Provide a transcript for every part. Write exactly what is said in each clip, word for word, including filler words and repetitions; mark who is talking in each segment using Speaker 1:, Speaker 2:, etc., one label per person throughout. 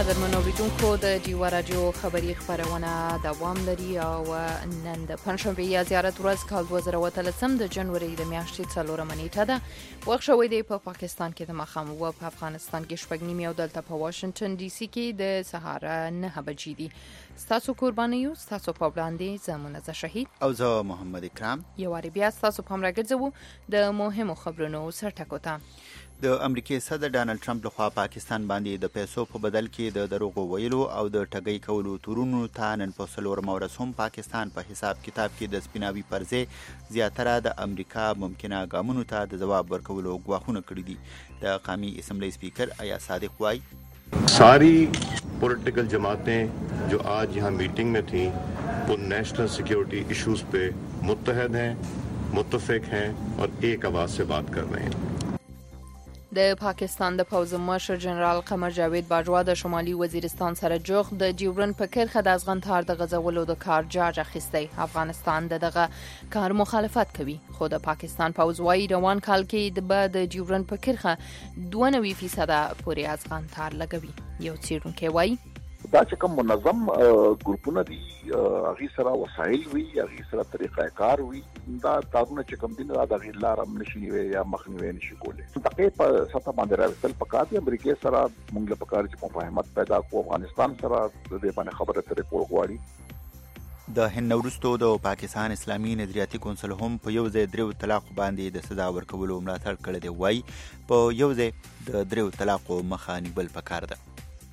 Speaker 1: قدرمنو اوریدونکو د ډیوا راډیو خبري خبرونه دوام لري او نن د پنځشنبه یا زیارت ورځ کال دوه زره اتلسم د جنوري د میاشتې څلورمه نیټه ده. وخت شوی دی په پاکستان کې د مخام او په افغانستان کې شپږ نیمه او دلته په واشنگټن ډي سي کې د سهار نه بجې دي. ستاسو قرباني یو ستاسو په وړاندې زمونه ز شهید
Speaker 2: او زه محمد اکرام
Speaker 1: یو واری بیا ستاسو په امر راګرځو د مهمو خبرونو سرټکو ته.
Speaker 2: د امریکای صدر ډانلډ ټرمپ لخوا پاکستان باندې د پیسو په بدل کې د دروغ ویلو او د ټګۍ کولو تورونو ته نن په څلورمه ورځ هم پاکستان په حساب کتاب کې د سپیناوي پرځې زیاتره د امریکا ممکنه ګامونو ته د جواب ورکولو غواخونه کړی دي. د قومي اسمبلی سپیکر آیا صادق وای
Speaker 3: सारी पॉलिटिकल जमातें जो आज यहाँ मीटिंग में थी वो नेशनल सिक्योरिटी इश्यूज पे मुत्तहद हैं, मुत्तफिक हैं और एक आवाज़ से बात कर रहे हैं.
Speaker 1: د پاکستان د پوځ مشر جنرال قمر جاوید باجوا د شمالي وزیرستان سره جوخ د ډیورن په کرخه د افغانستان د غزولو د کار جاج اخیستی. افغانستان دغه کار مخالفت کوي خو د پاکستان پوځ وايي روان کال کې د بعد د ډیورن په کرخه دوه نوي فیصد پورې افغانستان لګوي. یو څیړونکی وايي
Speaker 4: دا چې کوم منظم ګروپونه دي هغه سره وسایل وي هغه سره طریقه کار وي دا تاسو چې کوم دین را د غیلار هم نشي وي یا مخنیوي نشي کولای. دغه په سطح باندې راوستل پکار دي. امریکا سره موږ له پکار چې مفاهمت پیدا کو افغانستان سره د دې باندې خبره ترې کول غواړي.
Speaker 2: د هند وروسته د پاکستان اسلامي نظریاتي کونسل هم په یو ځای دریو طلاق باندې د سزا ورکولو ملاتړ کړی دی. وایي په یو ځای د دریو طلاق مخه نیول پکار ده.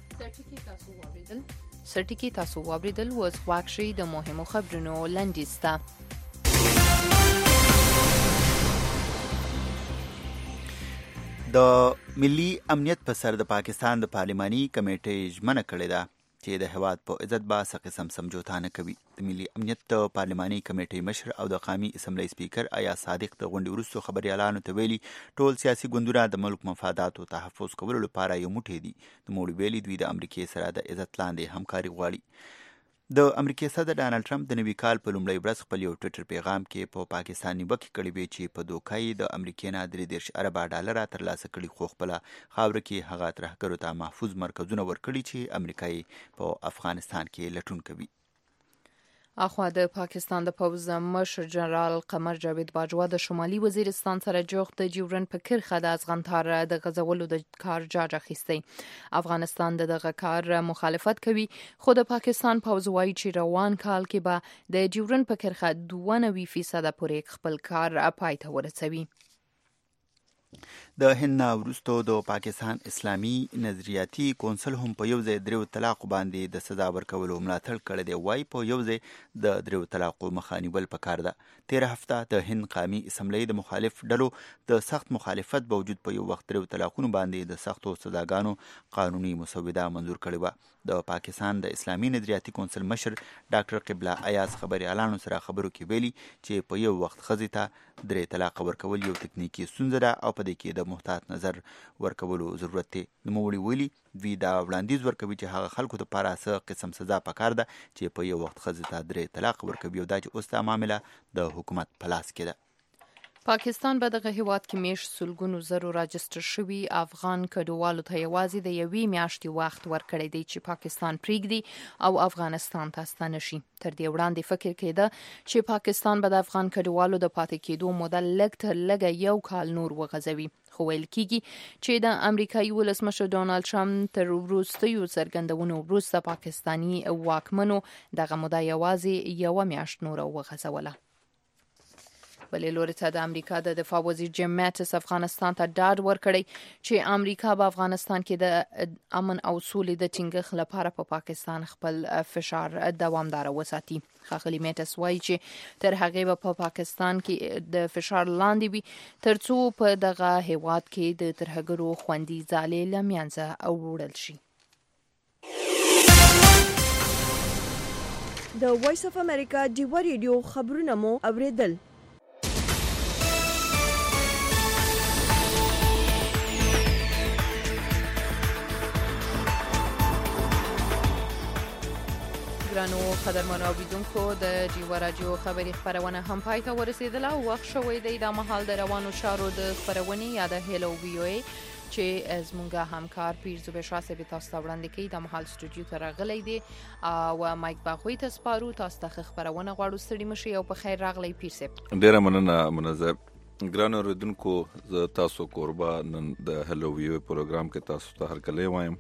Speaker 1: سرټکی تاسو واوریدل وز واکشي د مهمو خبرونو لنډیسته.
Speaker 2: د ملي امنیت په سر د پاکستان د پارلماني کمیټې ژمنه کړې ده چې د هواد په عزت به څه قسم سمجوتا نه کوي. د ملي امنیت د پارلماني کمیټې مشر او د قومي اسمبلی سپیکر آیا صادق د غونډې وروسته خبريالانو ته ویلي ټول سیاسي ګوندونه د ملک مفاداتو تحفظ کولو لپاره یو موټی دي. د موړي ویلي دوی د امریکای سره د عزت لاندې همکاري غواړي. د امریکای صدر ډانلډ ټرمپ د نوي کال په لومړۍ ورځ خپل یو ټویټر پیغام کې په پاکستان نیوکې کړې وې چې په دوکه یې د امریکای نه درې دېرش اربه ډالره ترلاسه کړي خو خپله خاوره کې هغه ترهګرو ته محفوظ مرکزونه ورکړي چې امریکای په افغانستان کې لټون کوي.
Speaker 1: اخوا د پاکستان د پوځ مشر جنرال قمر جاوید باجوا د شمالي وزیرستان سره جوخ د ډیورن په کرخه د افغانستان د غزولو د کار جاج اخیستی. افغانستان دغه کار مخالفت کوي خو د پاکستان پوځ وايي چې روان کال کې به د ډیورن په کرخه دوه نوي فیصد پورې خپل کار پای ته ورسوي.
Speaker 2: د هند وروسته د پاکستان اسلامي نظریاتي کونسل هم په یو ځای دریو طلاق باندې د سزا ورکولو ملاتړ کړی دی. وایي په یو ځای د دریو طلاق مخه نیول پکار ده. تیر هفته د هند قومي اسمبلی د مخالف ډلو د سخت مخالفت باوجود په یو وخت دریو طلاقونو باندې د سختو سزاګانو قانوني مسوده منظور کړې وه. د پاکستان د اسلامي نظریاتي کونسل مشر ډاکټر قبله ایاز خبريالانو سره خبرو کې ویلي چې په یو وخت ښځې ته درې طلاق ورکول یو تکنیکي ستونزه ده او په دې کې د محتاط نظر ورکولو ضرورت دی. نوموړي ویلي دوی دا وړاندیز ورکوي چې هغه خلکو لپاره څه قسم سزا پکار ده چې په یو وخت ښځې ته درې طلاق ورکوي او دا چې اوس دا معامله د حکومت په لاس کې ده.
Speaker 1: پاکستان به دغه هیواد کې میش سلګونو زرو راجستر شوي افغان کډوالو ته یوازې د یوې میاشتې وخت ورکړی دی چې پاکستان پریږدي او افغانستان ته ستانه شي. تر دې وړاندې فکر کېده چې پاکستان به د افغان کډوالو د پاتې کېدو موده لږ تر لږه یو کال نور وغځوي. خو ویل کېږي چې د امریکایي ولسمشر ډونالډ ټرمپ تر وروستیو څرګندونو وروسته پاکستاني واکمنو دغه موده یوازې یوه میاشت نوره وغځوله. بلې لوري ته د امریکا د دفاع وزیر جیم ماټس افغانستان ته ډاډ ورکړی چې امریکا په افغانستان کې د امن او سولې د ټینګښت لپاره په پا پاکستان خپل فشار دوامدار وساتي. ښاغلي ماټس وایي چې تر هغې به په پاکستان کې د فشار لاندې وي تر څو په دغه هیواد کې د ترهګرو خوندي ځالې له منځه وړل شي.
Speaker 5: د وایس اف امریکا ډیوا ریډیو خبرونه مو اوریدل.
Speaker 1: ګرانو قدرمنو اوریدونکو د ډیوا راډیو خبري خبرونه هم پای ته ورسیدله او وخت شوی دی د مهال د روانو چارو د خبرونې یا د هلو وی او ای چې زمونږه همکار پیر زبیر شاه صاحب تاسو ته وړاندې کوي د محل سټوډیو ته راغلی دی او مایک باغوي ته سپارو. تاسو ته خبرونه غواړو ستړي مشي او په خیر راغلی پیر صاحب.
Speaker 6: ډیره مننه منظر ګران اوریدونکو. زه تاسو قربا نن د هلو ویو پروګرام کې تاسو ته هرکلی وایم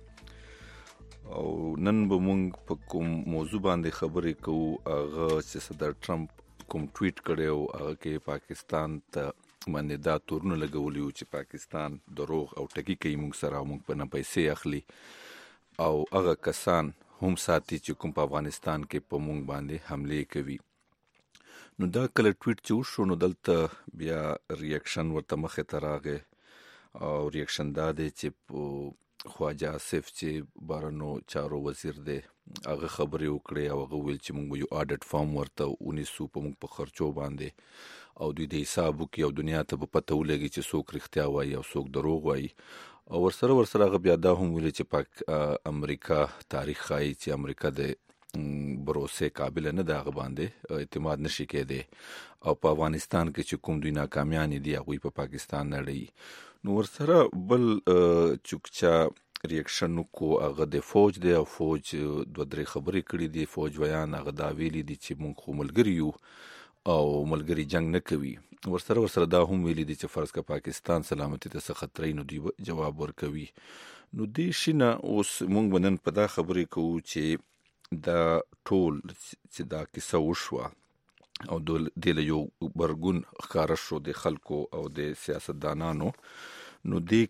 Speaker 6: او نن به مونږ په کوم موضوع باندې خبرې کوو. هغه چې صدر ټرمپ کوم ټویټ کړی او هغه کې پاکستان ته باندې دا تورونه لګولي چې پاکستان دروغ او ټکي کوي مونږ سره او مونږ په نه پیسې اخلي او هغه کسان هم ساتي چې کوم په افغانستان کې په مونږ باندې حمله کوي. نو دا کله ټویټ چې وشو نو دلته بیا ریاکشن ورته مخې ته راغی او ریاکشن دا دی چې خواجه آصف چې بهرنیو چارو وزیر دی هغه خبرې وکړې او هغه ویل چې موږ یو آډټ فارم ورته ونیسو په موږ په خرچو باندې او دوی د حساب وکړي او دنیا ته به پته ولګي چې څوک رښتیا وایي او څوک دروغ وایي. او ورسره ورسره هغه بیا دا هم ویلي چې پاک امریکا تاریخ ښایي چې امریکا د بروسې قابل نه ده، هغه باندې اعتماد نشي کېدی او په افغانستان کې چې کوم دوی ناکامیان دي هغوی په پاکستان نړوي. نو ورسره بل چوکچا ریاکشن کو هغه د فوج دی او فوج دوه درې خبرې کړې دي. فوج ویان هغه دا ویلي دي چې مونږ خو ملګري یو او ملګري جنگ نه کوي. ورسره ورسره دا هم ویلي دي چې فرض که پاکستان سلامتي ته څه خطر نو دوی جواب ورکوي. نو دې شي نه اوس مونږ به نن په دا خبرې کوو چې دا ټول چې دا کیسه وشوه او د یو برګون ښکاره شو د خلکو او د سیاستدانانو، نو دې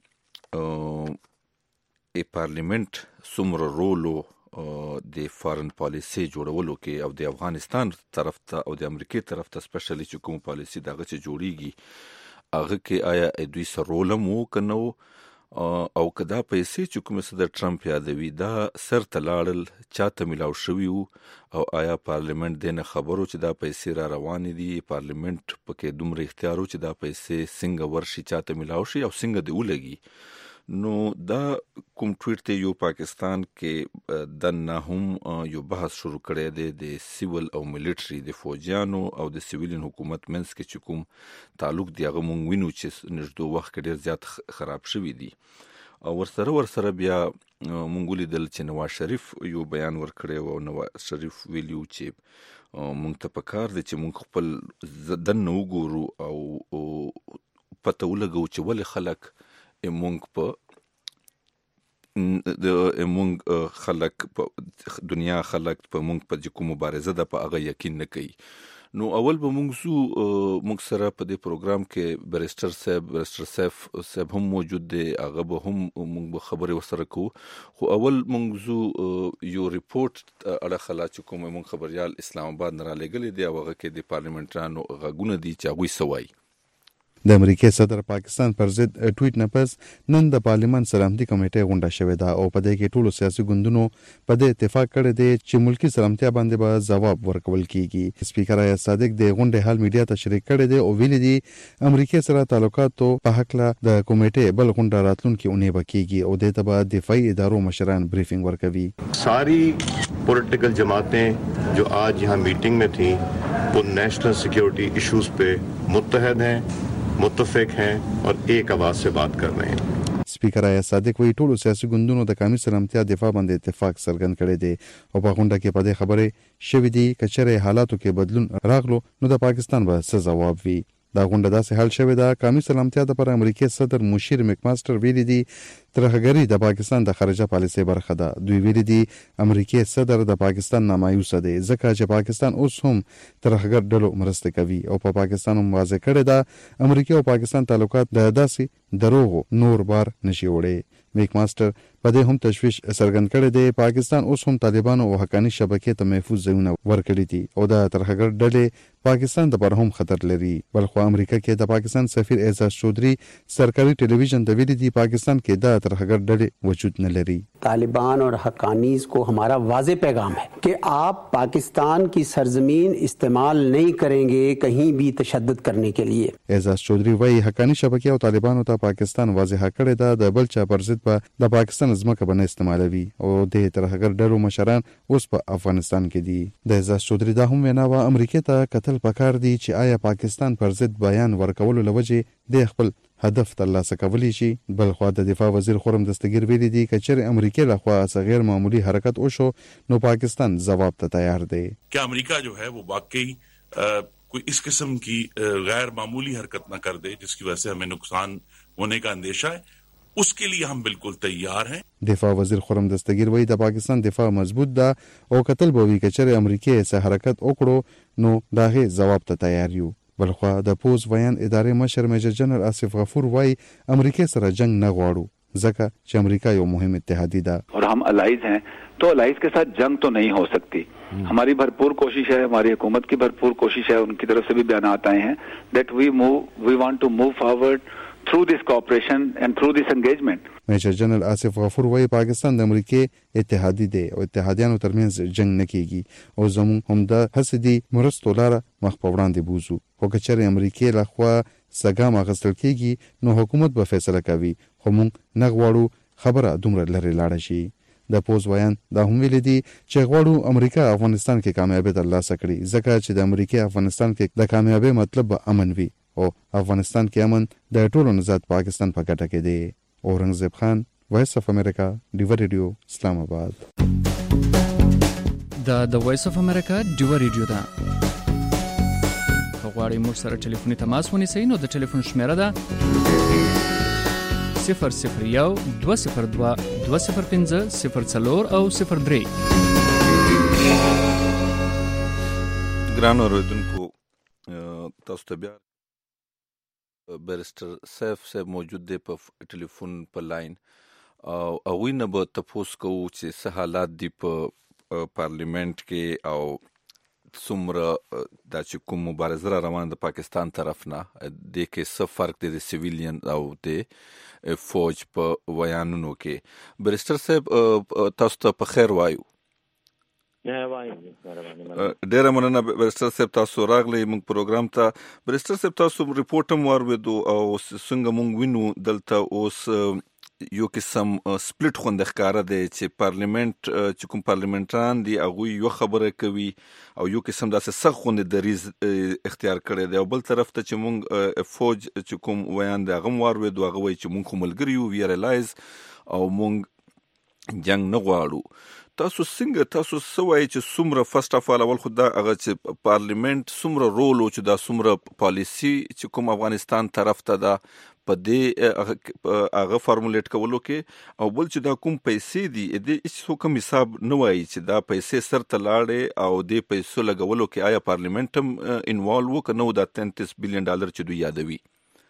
Speaker 6: کې ای پارلیمنت څومره رول د فارن پالیسي جوړولو کې او د افغانستان طرف ته او د امریکې طرف ته سپیشلی چې کوم پالیسي دغه چې جوړیږي هغه کې آیا دوی سره رول هم و که نه و او که دا پیسې چې کومه صدر ټرمپ یادوي دا سر ته لاړل چاته میلاو شوي وو او آیا پارلیمنت دې نه خبرو چې دا پیسې را روانې دي، پارلیمنت پکې دومره اختیار و چې دا پیسې څنګه ورشي چاته میلاو شي او څنګه دې ولګي. نو دا کوم ټویټ ته یو پاکستان کې دنه هم یو بحث شروع کړی دی د سیول او ملیټري د فوجیانو او د سیویلین حکومت منځ کې چې کوم تعلق دی هغه مونږ وینو چې نږدې وخت کې ډېر زیات خراب شوي دي. او ورسره ورسره بیا مونږ ولیدل چې نواز شریف یو بیان ورکړی او نواز شریف ویلي و چې مونږ ته پکار دی چې مونږ خپل دنه وګورو او پته ولګو چې ولې خلک مونږ په د مونږ خلک په دنیا خلک په مونږ په کوم مبارزه ده په هغه یقین نه کوي. نو اول به مونږ زو مونږ سره په دې پروګرام کې بیرسټر صاحب بیرسټر سیف صاحب هم موجود دی، هغه به هم مونږ به خبرې ورسره کوو. خو اول مونږ زو یو ریپورت اړه خلا چې کوم مونږ خبریال اسلام آباد نه را لېږلی دی او هغه کې د پارلیمنټرانو غږونه دي چې هغوی څه وایي.
Speaker 7: د امریکای صدر پاکستان پر ضد ټویټ نه پس نن د پارلیمان سلامتي کمیټه غونډه شوې ده او په دې کې ټولو سیاسي ګوندونو په دې اتفاق کړی دی چې ملکی سلامتیا باندې به ځواب ورکول کیږي. سپیکر ایاز صادق د غونډې حال میډیا ته شریک کړی دی او ویلي دی امریکای سره تعلقاتو په حق له د کمیټې بل غونډه راتلونکي اونۍ به کیږي او د ته به دفاعي ادارو مشران بریفینګ ورکوي.
Speaker 3: ساری پولیټیکل جماعتیں جو آج یہاں میٹنگ میں تھیں وہ نیشنل سیکیورٹی ایشوز پہ متحد ہیں، متفق ہیں اور ایک آواز سے بات کر رہے ہیں.
Speaker 7: سپیکر ایاز صادق وایي ټولو سیاسي ګوندونو د قومي سلامتیا دفاع باندې اتفاق څرګند کړی دی او په غونډه کې په دې خبرې شوې دي که چېرې حالاتو کې بدلون راغلو نو د پاکستان به څه ځواب وي. دا غونډه داسې حل شوې ده قومي سلامتیا دپاره امریکې صدر مشیر مکماستر ویلي دي ترهګري د پاکستان د خارجه پالیسۍ برخه ده. دوی ویلي دي امریکې صدر د پاکستان نه مایوسه دی ځکه چې پاکستان اوس هم ترهګر ډلو مرسته کوي او په پاکستان هم واضح کړې ده امریکا او پاکستان تعلقات د داسې دروغو نور بار نشي وړی. میک ماستر په دې هم تشویش څرګند کړی دی پاکستان اوس هم طالبانو او حقاني شبکې ته محفوظ ځایونه ورکړي دي او د ترهګر ډلې پاکستان دپاره هم خطر لري. بلخو امریکا کې د پاکستان سفیر اعزاز چودھری سرکاري ټلویزیون ته ویلي دي پاکستان کې د ترهګر ډلې وجود نه لري.
Speaker 8: طالبان اور حقانیز کو ہمارا واضح پیغام ہے کہ آپ پاکستان کی سرزمین استعمال نہیں کریں گے کہیں بھی تشدد کرنے کے لیے.
Speaker 7: اعزاز چودھری وایي حقاني شبکې او طالبانو ته پاکستان واضح کړی ده د بل چا پر ضد به د پاکستان ځمکه به نه استعمالوي او د ترهګر ډلو مشران اوس په افغانستان کې دي. د اعزاز چودھری دا هم وینا وه امریکې ته کتل پکار دي چې آیا پاکستان پر ضد بیان ورکولو له وجې د خپل هدف ترلاسه کولی شي. بل خو د دفاع وزیر خرم دستگیر ویلي دي چې چېرې امریکا لخوا څه غیر معمولی حرکت وشو نو پاکستان جواب ته تیار دی.
Speaker 9: کہ امریکہ جو ہے وہ واقعی کوئی اس قسم کی غیر معمولی حرکت نہ کر دے جس کی وجہ سے ہمیں نقصان ہونے کا اندیشہ ہے، اس کے لیے ہم بالکل تیار ہیں.
Speaker 7: دفاع وزیر خرم دستگیر وایي د پاکستان دفاع مضبوط ده او کتل به وي چې چېرې امریکا څه حرکت وکړو نو دغه جواب ته تیار یو. بلخوا د پوز ویان ادارې مشر میجر جنرال آصف غفور وایي امریکا سره جنگ نه غواړو ځکه چې امریکا یو مهم اتحادی ده
Speaker 10: اور हम allies हैं तो allies के साथ जंग तो नहीं हो सकती. हमारी भरपूर कोशिश है, हमारी हुकूमत की भरपूर कोशिश है, उनकी तरफ से भी बयानात आए हैं that we move we want to move forward through this cooperation and through this engagement.
Speaker 7: میجر جنرال آصف غفور وایي پاکستان د امریکا اتحادی دی او اتحادیانو ترمنځ جنگ نه کیږي او زموږ هم د هڅې دي مرستو لاره مخ په وړاندې بوزو. خو که چېرې امریکا لخوا سګام اخیستل کیږي نو حکومت به فیصله کوي، خو موږ نه غواړو خبره دومره لرې لاړه شي. د پوز ویان دا هم ویلي دي چې غواړو امریکا افغانستان کې کامیابی ترلاسه کړي ځکه چې د امریکا افغانستان کې د کامیابی مطلب به امن وي او افغانستان کې امن د ټولو نزاد پاکستان په ګټه کې دی. اورنګزیب خان، وایس اف امریکا، ډیو ریډیو، اسلام آباد.
Speaker 11: دا د وایس اف امریکا ډیو ریډیو ده. غواړئ موږ سره ټلیفوني تماس ونیسئ نو د ټلیفون شمیره ده صفر صفر یو دوه صفر دوه دوه صفر پنځه صفر څلور او صفر درې.
Speaker 6: ګران اوریدونکو تاسو ته بیا بیرسټر سیف صاحب موجود دی په ټلیفون په لاین او هغوی نه به تپوس کوو چې څه حالات دي په پارلیمنت کې او څومره دا چې کوم مبارزه را روانه د پاکستان طرف نه د کې څه فرق دی د سیویلین او د فوج په ویانونو کې. بیرسټر صاحب تاسو ته په خیر وایو. ډیره مننه بیرسټر صاحب تاسو راغلی موږ پروګرام ته. بیرسټر صاحب تاسو ریپورټ هم واورېدو او څنګه موږ وینو دلته اوس یو قسم سپلټ خوند ښکاره دی چې پارلیمنت چې کوم پارلیمنټران دي هغوی یو خبره کوي او یو قسم داسې سخت غوندې دریځ اختیار کړی دی او بل طرف ته چې موږ فوج چې کوم ویان دی هغه هم واورېدو هغه وایي چې موږ خو ملګري یو وي ریلایز او موږ جنګ نه غواړو. تاسو څنګه تاسو څه وایي چې څومره فرسټ اف آل اول خو دا هغه چې پارلیمنت څومره رول و چې دا څومره پالیسي چې کوم افغانستان طرف ته ده په دې هغه فارمولیټ کولو کې او بل چې دا کوم پیسې دي د هیڅ کوم حساب نه وایي چې دا پیسې سر ته لاړې او د پیسو لګولو کې آیا پارلیمنت هم انوالو که نه و دا تینتیس بلیون ډالر چې دوی یادوي؟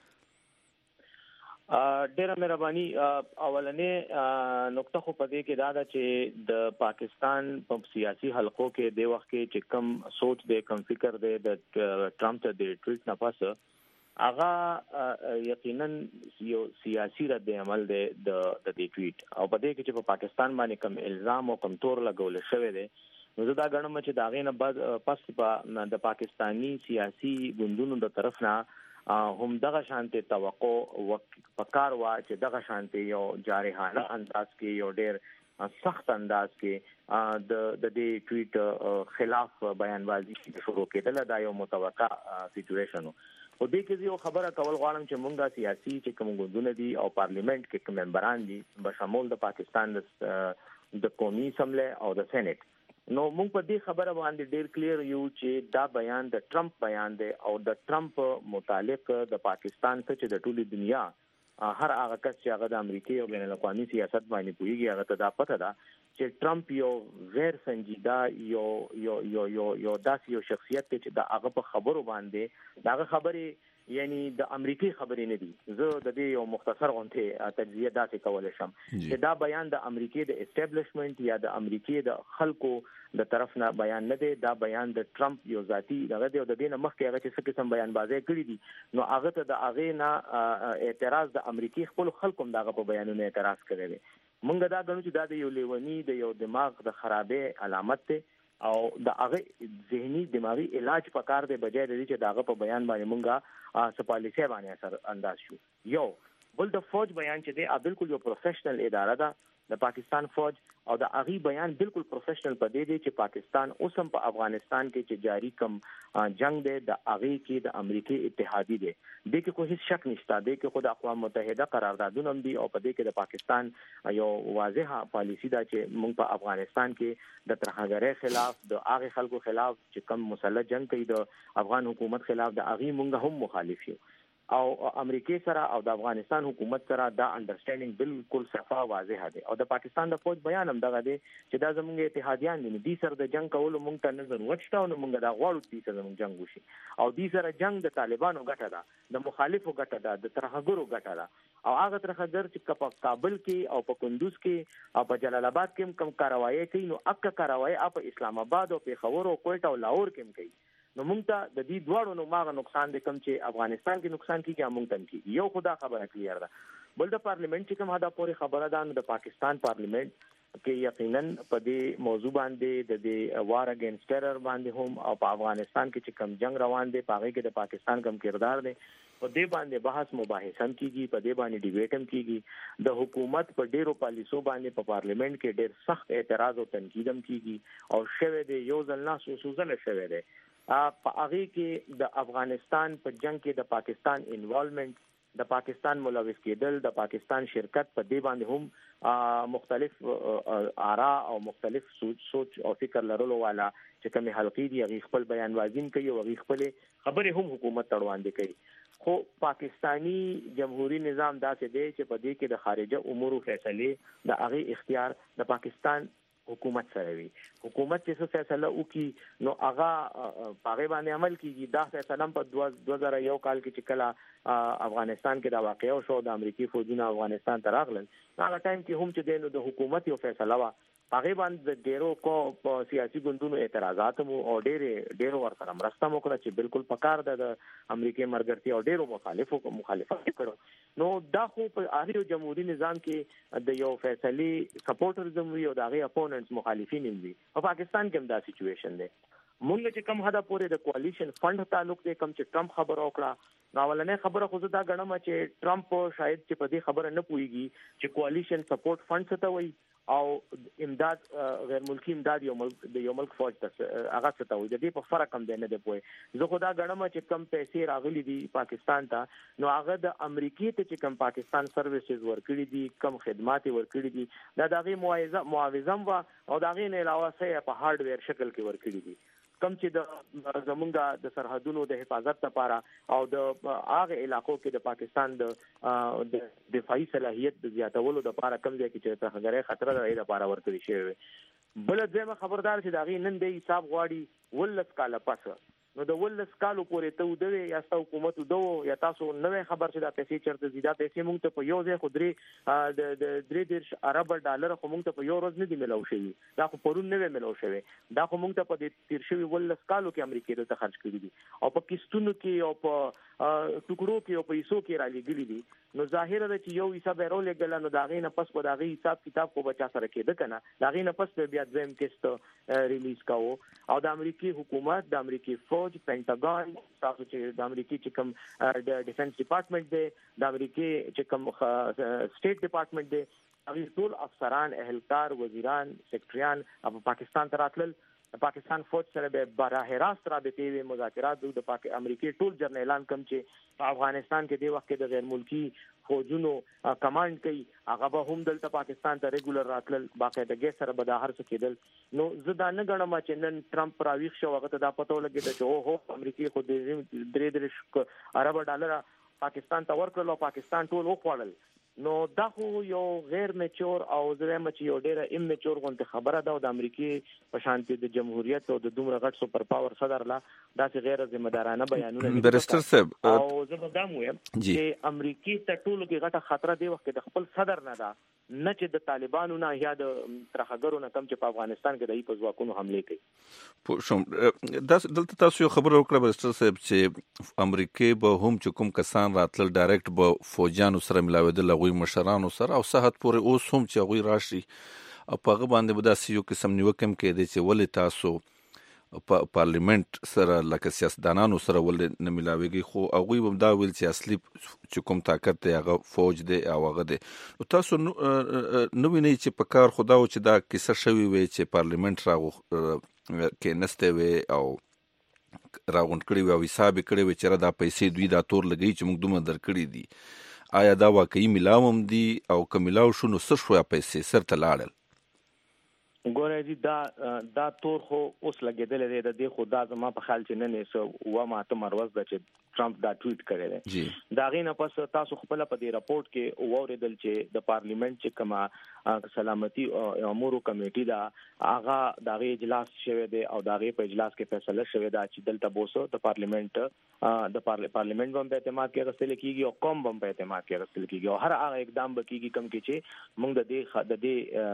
Speaker 12: ډیره مهرباني. اولنې نقطه خو په دې کې دا ده چې د پاکستان په سیاسي حلقو کې د وخت کې چې کم سوچ دی کم فکر دی د ټرمپ ته د ټویټ نه پس هغه یقینا یو سیاسي رد عمل دی د د دې ټویټ او په دې کې چې په پاکستان باندې کم الزام او کم تور لګول شوی دی نو زه دا ګڼم چې دا غي نه بعد پس په د پاکستانی سیاسي ګوندونو د طرف نه هم دغه شانتي توقع وکړ وا چې دغه شانتي یو جارحانه انداز کې یو ډېر سخت انداز کې د د دې ټویټ خلاف بیانبازي شروع کېدل دا یو متوقع سچويشن و. او دې کې یو خبره کول غواړم چې مونږه سیاسي چې کوم ګوندونه دي او پارلیمنت کې کوم ممبران دي په شمول د پاکستان د قومي اسمبلی او د سېنات نو موږ په دې خبره باندې ډېر کلیر یو چې دا بیان د ټرمپ بیان دی او د ټرمپ متعلق د پاکستان ته چې د ټولي دنیا هر هغه کس چې هغه د امریکای او بین الاقوامي سیاست باندې پوهیږي هغه ته دا پته ده چې ټرمپ یو غیر سنجیده یو یو یو یو یو داسې یو شخصیت دی چې د هغه په خبرو باندې داغه خبرې یعنی د امریکای خبرې نه دي. زه د دې یو مختصر غونټه تجزیه داسې کولای شم چې دا بیان د امریکای د اسټابلیشمنت یا د امریکای د خلکو د طرف نه بیان نه دی، دا بیان د ټرمپ یو ذاتی دغه دی او د دې نه مخکې هغه چې څه قسم بیان بازی کړی دي نو هغه ته د هغه نه اعتراض د امریکای خپل خلکو دغه په بیانونو اعتراض کړی دی. مونږ دا غواړو چې دا د یو لیونی د یو دماغ د خرابې علامت دی او د هغه ذهني دماغي علاج پکار دی بجای د دې چې داغه په بیان باندې مونږه سپالیسي باندې اثر انداز شو. یو بل د فوج بیان چې دی بالکل یو پروفیشنل اداره ده د پاکستان فوج او د اغي بیان بالکل پروفیشنل پدې دی چې پاکستان اوس هم په افغانستان کې چې جاری کم جنگ دی د اغي کې د امریکای اتحادی دی د کې کوم هیڅ شک نشته دی کې خود اقوام متحده قراردادونه هم دي او په دې کې د پاکستان یو واضحه پالیسی دا چې موږ په افغانستان کې د ترهګرۍ خلاف د اغي خلکو خلاف چې کم مسلح جنگ کوي د افغان حکومت خلاف د اغي موږ هم مخالف یو او امریکای سره او د افغانستان حکومت سره دا انډرستانډینګ بالکل صفا واضح دی او د پاکستان د فوج بیان هم دغه دی چې دا زموږ اتحادیان دي دي سره د جنگ کولو مونږ ته نظر وچتا او مونږ دا غواړو چې سره زموږ جنگ وشي او دي سره جنگ د طالبانو ګټه ده د مخالفو ګټه ده د ترهګرو ګټه ده او هغه ترهګر چې په کابل کې او په کندوز کې او په جلال آباد کې کم کاروایی کوي نو اکه کاروایی په اسلام آباد او پیښور او کوټه او لاهور کې کوي نو مونږ ته د دې دواړو نو ماغه نقصان دي کم چې افغانستان کې نقصان کیږي مونږ ته کیږي یو خدا خبره کلیر ده بل د پارلیمنت چې کوم هدا پورې خبره ده نو د پاکستان پارلیمنت کې یقینا په دې موضوع باندې د دې وار اگینست ټرر باندې هم او په افغانستان کې چې کم جنگ روان دي پاره کې د پاکستان کم کردار دی په دې باندې بحث مباحثه هم کیږي په دې باندې ډیبیټ هم کیږي د حکومت په ډیرو پالیسو باندې په پارلیمنت کې ډیر سخت اعتراض او تنقید هم کیږي او شوه دی یو ځل نه سو سوزل شوه دی په هغه کې د افغانستان په جنگ کې د پاکستان انوالومنت د پاکستان ملوث کېدل د پاکستان شرکت په دې باندې هم مختلف آرا او مختلف سوچ سوچ او فکر لرلو والا چې کوم حلقې دي هغه خپل بیان وازین کوي او هغه خپل خبره هم حکومت تړواندې کوي خو پاکستانی جمهوریت نظام داسې دی چې په دې کې د خارجه امور فیصله د هغه اختیار د پاکستان حکومت سره وي حکومت چې څه فیصله وکي نو هغه پاره باندې عمل کیږي دا فیصله په دوه هزار یو کال کې چې کله افغانستان کې دا واقعیا شو د امریکای فوجونه افغانستان ته راغلل هغه ټایم کې هم چې دینو د حکومت یو فیصله وا هغه باندې ډیرو کو سیاسي ګوندونو اعتراضات مو او ډېر ډیرو ورسره مرسته وکړه چې بالکل پکار ده د امریکای مرګرتي او ډیرو مخالفو مخالفت کړو نو دا خو په اخیرو جمهوریت نظام کې د یو فیصله سپورټرزم وی او د هغه اپوننټس مخالفین وي په پاکستان کې هم دا سچويشن دی مونږ چې کم هدا پورې د کوالیشن فند تعلق دی کم چې ټرمپ خبر وکړه ناولنه خبره خو دا غنم چې ټرمپ شاید چې په دې خبره نه پويږي چې کوالیشن سپورټ فند څه ته وایي او امداد غیر ملکی امداد یو ملک د یو ملک فوج ته هغه څه ته وایي د دې په فرق کم دی نه دی پوي زه خدا غنم چې کم پیسې راغلي دي پاکستان ته نو هغه د امریکای ته چې کم پاکستان سرویسز ورکړي دي کم خدمات ورکړي دي دا دغه معاوضه معاوضه وا او دغه نه علاوه سه په هارډویر شکل کې ورکړي دي کم چې د زمونږ د سرحدونو د حفاظت لپاره او د هغه علاقو کې د پاکستان د دفاعي صلاحیت د زیاتولو لپاره کم ځای کې چې ترهګرۍ خطر لري لپاره ورکړي شوی بل ځای خبردار چې دغه نن د حساب غواړي ولس کاله پس نو د ولس کالو پورې ته ودوي یا تاسو حکومت ودو یا تاسو نوې خبر چې دا پیسې چرته زیاده پیسې مونږ ته په یو ځای خودري د درې دیرش ارب ډالر خو مونږ ته په یو ورځ نه دی ملو شوی دا خو پرون نه ملو شوی دا خو مونږ ته په دې تیر شوی ولس کالو کې امریکای ته خرج کړی دي او په کیستونو کې او په ټوکرو کې او پیسو کې را لګیلي دي نو ظاهر ده چې یو حساب ورولې ګل نو داغې نه پس په داغې حساب کتاب کو بچا سره کېده کنه داغې نه پس په بیا ځم کېست ریلیز کاوه او د امریکای حکومت د امریکای فوج پینټاګون تاسو چې د امریکای چې کوم د ډیفنس ډپارټمنټ دی د امریکای چې کوم سټیټ ډپارټمنټ دی هغه ټول افسران اهلکار وزیران سیکریټریان په پاکستان ته راتلل پاکستان فوج سره به براه راست رابطې وي مذاکرات د پاک امریکای ټول جرنیلان کم چې په افغانستان کې د وخت د غیر ملکی فوجونو کمانډ کوي هغه به هم دلته پاکستان ته ریګولر راتلل باقاعدګي سره به د هر څه کېدل نو زه دا نه غواړم چې نن ټرمپ راويخ شو هغه ته دا پته ولګي چې او هو امریکای خو د درې درې ارب ډالر پاکستان ته ورکړل او پاکستان ټول وخوړل نو دا خو یو غیر میچور او زرم چې یو ډیره ام میچور غونډه خبره ده د امریکای په شانتي د جمهوریت او د دومره غټ سپر پاور صدر لا داسې غیر ذمہ دارانه بیانونه
Speaker 6: برستر صاحب
Speaker 12: او زه دا مویم چې امریکای ته ټولو کې غټه خطر دی وخت د خپل صدر نه ده نه چې د طالبانو نه یا د ترهګرو نه کم چې په افغانستان کې د ای په ځواکونو حمله کوي
Speaker 6: په شوم دلته تاسو یو خبر وکړه برستر صاحب چې امریکای به هم چې کوم کسان راتل ډایرکټ به فوجانو سره ملاویدل غوي مشرانو سره او صحت پورې اوس هم چې غوي راشي او په هغه باندې به داسې یو قسم نیوکم کې دی چې ولې تاسو په پارلیمنت سره لکه سیاستدانانو سره ول نه ملاويږي، خو هغه هم دا ویل چې اصلي چې کوم طاقت دی هغه فوج دی او هغه دی. تاسو نو وینئ چې په کار خدا او چې دا کیسه شوی وي چې پارلیمنت راغو کې نسته وي او راغونډ کړي وي او حساب کړي وي چې دا پیسې دوی دا تور لګي چې موږ دومره درکړي دي. آیا دا واقعي ملاوم دي او که ملاو شو نو څه شو پیسې سرته لاړل؟
Speaker 12: ګوره جی دا دا تور خو اوس لګیدل دی د دې خو دا زما په خیال چې نه نه سو و ما ته مروز د چې ټرمپ دا ټویټ کړی دی. دا غینه پس تاسو خپل په دې راپورټ کې اوریدل چې د پارلیمنت چې کما سلامتی او امور کمیټې دا هغه دغه اجلاس شوه دی او دغه په اجلاس کې فیصله شوه دا چې دلته بوسو د پارلیمنت د پارلیمنت باندې اعتماد کې غوښتل کیږي او قوم باندې اعتماد کې غوښتل کیږي او هر هغه اقدام بکیږي کم کې چې موږ د دې د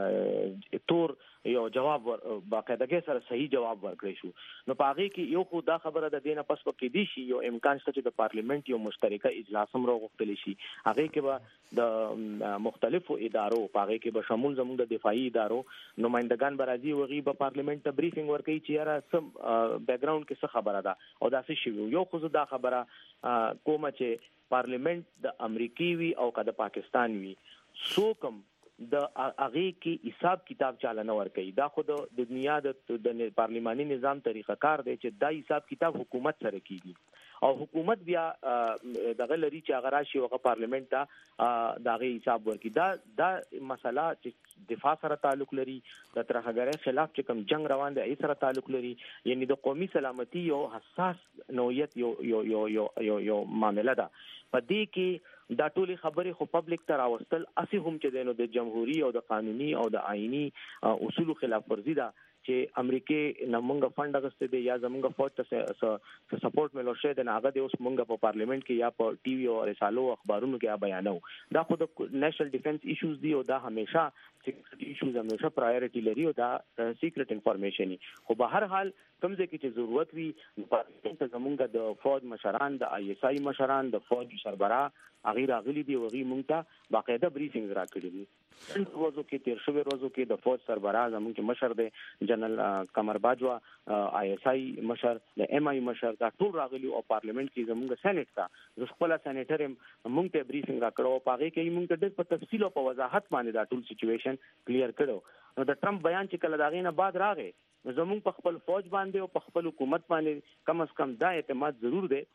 Speaker 12: دې تور یو جواب باقاعدګي سره صحیح جواب ورکړی شو. نو پاغي کې یو خو دا خبره د دینه پس پکې دي شي یو امکان شته چې د پارلیمنت یو مشترکه اجلاس هم راغوښتل شي. هغه کې به د مختلفو ادارو پاغي کې به شامل زموږ د دفاعي ادارو نمائندگان برازي وغي په پارلیمنت ته بریفینګ ورکړي چې یاره سم بیک گراوند کې څه خبره ده او دا څه شی یو خو دا خبره کومه چې پارلیمنت د امریکای وی او که د پاکستان وی سوکم د هغه کې حساب کتاب چالانه ور کوي. دا خود د دنیا د پارلماني نظام طریقه کار دی چې دا حساب کتاب حکومت سره کیږي او حکومت بیا دغه لري چې هغه راشي او پارلیمنت ته دغه حساب ورکړي. دا دا مسله چې دفاع سره تعلق لري د ترهګرۍ خلاف چې کوم جنگ روان دی ای سره تعلق لري، یعنی د قومي سلامتی یو حساس نوعیت یو یو یو یو یو, یو معاملې ده. په دې کې دا ټولي خبرې خو پبلک ته راوستل اسی هم چې دینو د جمهوریت او د قانوني او د آئینی اصول خلاف ورزي ده چې امریکای نمونګه فند غسته دی یا زمونږه فوج ته سپورټ ملو شه د هغه د اوس مونږه په پارلیمنت کې یا په ټي وي او رسالو اخبارونو کې بیانو. دا خو د نېشنل ډیفنس ایشوز دی او دا همیشه سیکریټ ایشوز همیشه پرایورټي لري او دا سیکریټ انفارمیشن خو به هر حال کوم ځکه چې ضرورت وي پارلیمنت زمونږه د فوج مشران د آی ایس آی مشران د فوج سربراه اغیر اغلی دی وغي مونږ ته باقاعده بریفینګ راکړي دي. نن ورځو کې تیر شوی ورځو کې د فوج سربراه زموږ مشر دی جنرال قمر باجوا آی ایس آی مشر د ایم آی مشر دا ټول راغلي او پارلیمنت کې زموږ سېنات ته د خپل سېنیټر مونږ ته بریفینګ راکړو او پاغه کې مونږ ته ډېر په تفصیل او په وضاحت باندې دا ټول سچويشن کلیر کړو. نو د ټرمپ بیان چې کله داغې نه بعد راغی زموږ په خپل فوج باندې او په خپل حکومت باندې کم از کم دا اعتماد ضرور دی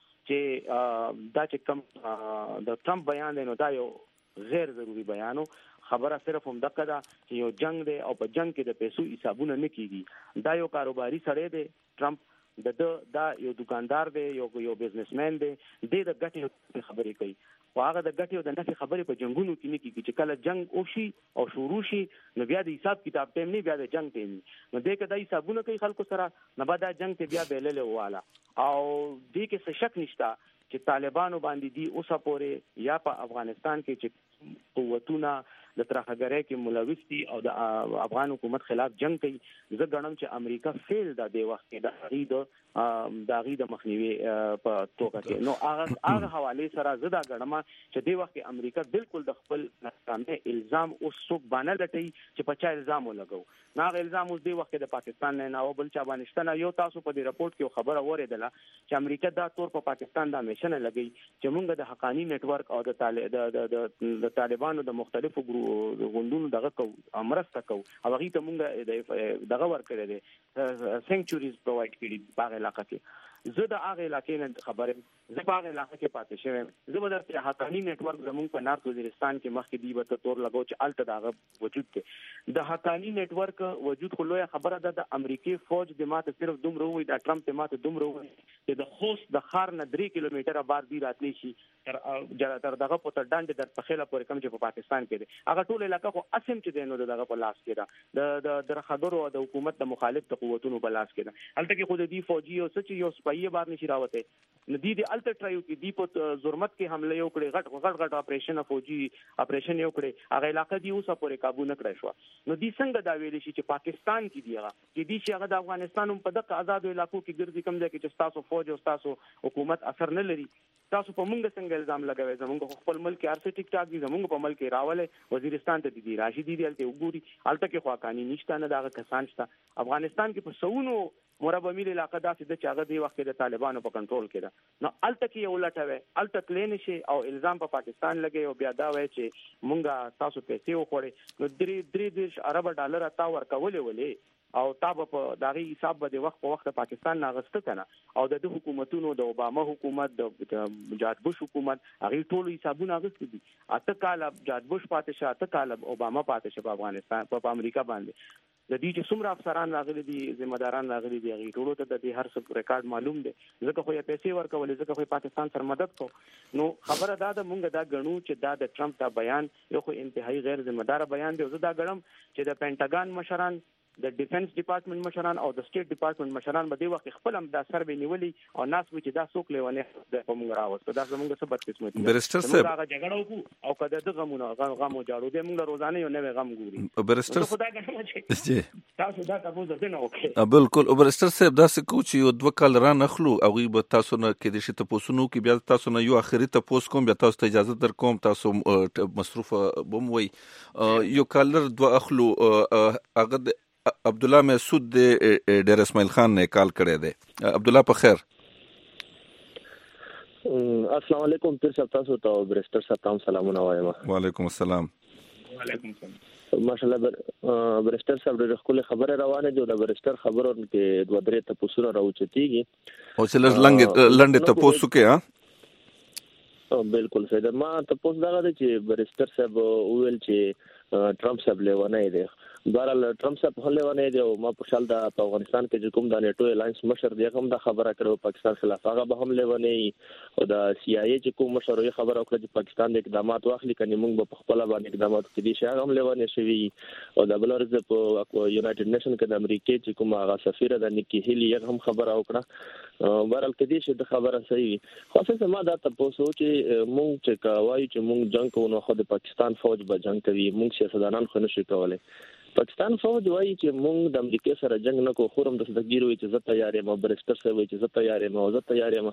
Speaker 12: چې دا چې کم د ټرمپ بیان دی نو دا یو غیر ضروری بیانو خبره صرف هم دغه دا چې یو جنگ دی او په جنگ کې د پیسو حسابونه نه کیږي. دا یو کاروباري سړی دی ټرمپ د دا یو دکاندار دی یو یو بزنسمن دی د ګټې خبرې کوي خو هغه د ګټې او د نفع خبرې په جنگونو کې نه کیږي چې کله جنگ وشي او شروع شي نو بیا د حساب کتاب ټیم نه بیا د جنگ ټیم نو دغه د حسابونه کوي خلکو سره نه بعد د جنگ ته بیا بیلله واله او دې کې څه شک نشته چې طالبانو باندې دی اوسه پورې یا په افغانستان کې چې قوتونه د ترهګرۍ کې ملوث دي او د افغان حکومت خلاف جنگ کوي. زه ګڼم چې امریکا فیل د دې وخت کې د غي د د غي د مخنیوي په توګه کې نو هغه هغه حواله سره زه دا ګڼم چې دې وخت کې امریکا بالکل د خپل ناکامۍ الزام اوس څوک باندې لټي چې په چا الزام ولګو. نه الزام اوس دې وخت د پاکستان نه او بل چا باندې شته. یو تاسو په دې رپورت کې خبره اوریدله چې امریکا دا تور په پاکستان د همیشه نه لګي چې موږ د حقانی نت ورک او د د طالبانو د مختلفو غوندونو دغه کو امرسته کو او هغه ته موږ دغه ورکړی دي سنچوريز پرووايډ کړي په علاقه کې. زه د هغه علاقې نه خبره زه په هغه علاقه کې پاتې شوم. زه به درته حقانی نت ورک زموږ په نارت وزیرستان کې مخکې دی به تور لګو چې الته دغه وجود کې د حقانی نت ورک وجود خو لوی خبره ده. د امریکای فوج د ماته صرف دومره وي د ټرمپ د ماته دومره وي چې د خوست د خار نه درې کیلومتره بار دی راتلی شي تر تر دغه په ډانډ در پخېله پورې کوم چې په پاکستان کې دي هغه ټول علاقه خو اسیم چې دینو دغه په لاس کې ده د د خبرو او د حکومت د مخالف قوتونو په لاس کې ده. البته کې خو د دې فوجي او سچ یو سپایي بار نشي راوته نو دي د الټر ټرایو کې دی په زرمت کې حمله یو کړی غټ غټ غټ اپریشن فوجي اپریشن یو کړی هغه علاقه دی اوسه پورې قابو نه کړی شو. نو دي څنګه دا ویل شي چې پاکستان کې دی هغه چې دي چې هغه د افغانستان په دغه آزاد علاقو کې ګرځي کوم ځای کې چې تاسو فوج او تاسو حکومت اثر نه لري. تاسو په موږ څنګه الزام لګوي زموږ خپل ملک ارسي ټیک ټاک دي زموږ په ملک راواله وزیرستان ته دي راشي دي الته وګوري الته کې خواکانی نشته نه دغه کسان شته. افغانستان کې په سونو مربع میل علاقه داسې د چاغه دی وخت د طالبانو په کنټرول کې ده. نو الته کې یو لټوي الته کلین شي او الزام په پاکستان لګي او بیا دا وایي چې مونږه تاسو پیسې وخوړې نو درې درې دیش ارب ډالر تا ورکولې ولې او تاسو په دغه حساب به د وخت په وخت پاکستان ناغسته کنه او د حکومتونو د اوباما حکومت د جارج بوش حکومت هغه ټول حسابونه غوښتي دي. اته کال جارج بوش پاتې شه، اته کال اوباما پاتې شه په افغانستان په امریکا باندې. د دې چې څومره افسران راغلي دي، ذمہ داران راغلي دي، هغه ټول ته د دې هر څه ریکارډ معلوم دي. ځکه خو یې پیسې ورکولې، ځکه خو پاکستان سره مدد کو. نو خبره دا ده مونږ دا غنو چې دا د ټرمپ دا بیان یو خو انتهایی غیر ذمہ دار بیان دی. زه دا غړم چې د پینټاګان مشران، د ډیفنس ډپارټمنټ مشران او د سټیټ ډپارټمنټ مشران به د وخت خپل هم دا سروې نیولې او ناس و چې دا څوک لیونه د کومه راوست دا زموږ څه بدقسمتي
Speaker 6: برستر صاحب
Speaker 12: دا جګړه وکړو او کده د غمونه غم او جاړو د موږ روزانه یو نوې غم ګوري.
Speaker 6: برستر
Speaker 12: خدای غواړي چې تاسو دا تاسو ځنه نه وکړي.
Speaker 6: بالکل برستر صاحب دا څه کوچ یو دوه کال را نخلو او به تاسو نه کې د شته پوسونو کې بیا تاسو نه یو اخري ته پوس کوم بیا تاسو ته اجازه در کوم تاسو مصروف بوم وي یو کالر دوه اخلو هغه عبد الله مسعود ډیر اسماعیل خان نے کال کړی دی. عبد الله په خیر.
Speaker 13: السلام علیکم پیر صاحب، تاسو ته برستر صاحب تاسو سلامونه وایم.
Speaker 6: وعلیکم السلام.
Speaker 12: وعلیکم السلام.
Speaker 13: ماشاءالله برستر صاحب ډېر خپل خبره روانه دي. د برستر خبرو کې دوه درې ته پوسونه راوچتيږي
Speaker 6: او چې لنګ لنډ ته پوسو کې ها
Speaker 13: بالکل سید ما ته پوس دا غواړي چې برستر صاحب ویل چې ټرمپ صاحب لیونه دی. بهرحال ټرمپ صاحب هم لیونه دی او ما په شال د افغانستان کې چې کوم د نیټو الاینس مشر دی هم دا خبره کړو پاکستان خلاف هغه به هم لیونه او د سی آی ای چې کوم مشر یې خبره وکړه چې پاکستان د اقدامات واخلي کني موږ په خپل باندې اقدامات کوي چې هغه هم لیونه شوی او د بلورز په یونایټډ نیشن کې د امریکای چې کوم هغه سفیر د نیکی هیلی هم خبره وکړه. بهرحال کدي چې د خبره صحیح خاصه ما دا تاسو چې موږ چې کوي چې موږ جنگ کوو نو خو د پاکستان فوج به جنگ کوي، موږ سیاستدانان خو نشو کولای. پاکستان فوج وایي چې موږ د امریکا سره جنگ نه کوو، خورم د صدګیر وایي چې زه تیار یم، برستر سره وایي چې زه تیار یم او زه تیار یم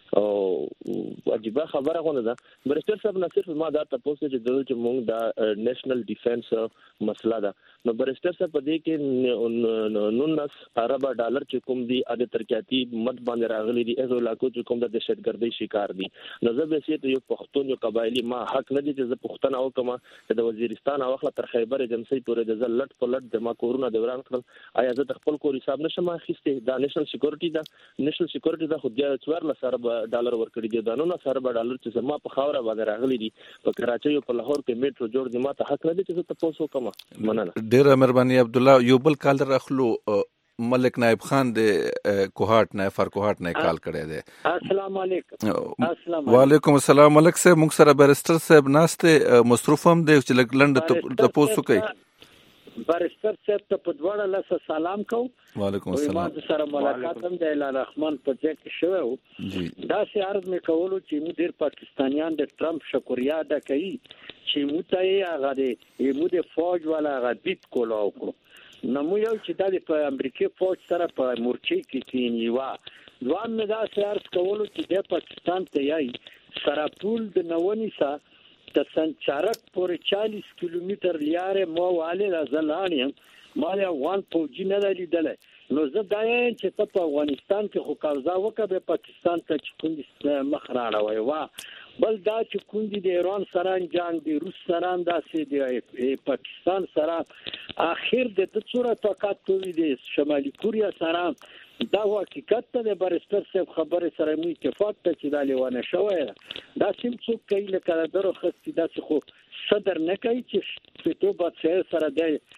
Speaker 13: او عجیب خبره غونه ده. برستر صاحب نه صرف ما دا تاسو چې دغه چې موږ د نېشنل ډیفنس مسله ده نو برستر صاحب په دې کې نونس عرب ډالر چې کوم دي د ترکیاتی مد باندې راغلي دي ایزو علاقو چې کوم د دهشتګردۍ شکار دي. نو زه به سي ته یو پښتون یو قبایلی ما حق نه دي چې زه پښتون او کوم د وزیرستان او خپل تر خیبر ایجنسی پورې د زلت په لټ د ما کورونه دوران کړل آیا زه د خپل کور حساب نشم اخیسته؟ دا نېشنل سکیورټي ده، نېشنل سکیورټي ده خو د څوار لسره ډالر ورکړي دي. دا نو سره ډالر چې ما په خاوره باندې راغلي دي په کراچۍ او په لاهور کې میټرو جوړ دي، ما ته حق نه دي چې زه تاسو کوم مننه.
Speaker 6: ډیر مهرباني عبد الله. یو بل کال راخلو ملک نائب خان د کوهات نه فر کوهات نه کال کړی دی.
Speaker 14: السلام علیکم.
Speaker 6: السلام وعلیکم السلام. ملک صاحب موږ سره برستر صاحب ناشته مصروف هم دی چې لګلند ته پوسو کوي.
Speaker 14: برستر صاحب ته په دواړه لاس سلام کوم.
Speaker 6: وعلیکم السلام.
Speaker 14: ما سره ملاقات هم د اعلان رحمان په ځای کې شوی
Speaker 6: جی.
Speaker 14: دا سي عرض مې کولو چې موږ ډېر پاکستانیان د ټرمپ شکریا ادا کوي چې موږ ته هغه د موږ د فوج ولا غبیت کولاو کو نو مو یو چې د امریکای فوج سره په مورچې کې کینی وا ځوان مې دا سي عرض کولو چې د پاکستان ته یې سراپول د نونی سا د سنچارک پورې چالیس کیلومتر لیاره مو والي زلانیم ما له وان فوجي نه لیدل. نو زه دا یم چې په افغانستان کې خو قبضه وکړه به پاکستان ته چې مخ راړوي وا بل دا چې کوندي د ایران سره جنگ دی، روس سره انداسې دی، پاکستان سره اخر د څوره طاقت کوي د شمالي کوریا سره دا حقیقت ته د برستر صاحب خبره سره مو اتفاق ته چې دا لیوانه شوی دا سیم څوک کوي لکه درو خستی دا څه خو صدر نه کوي چې په توګه سره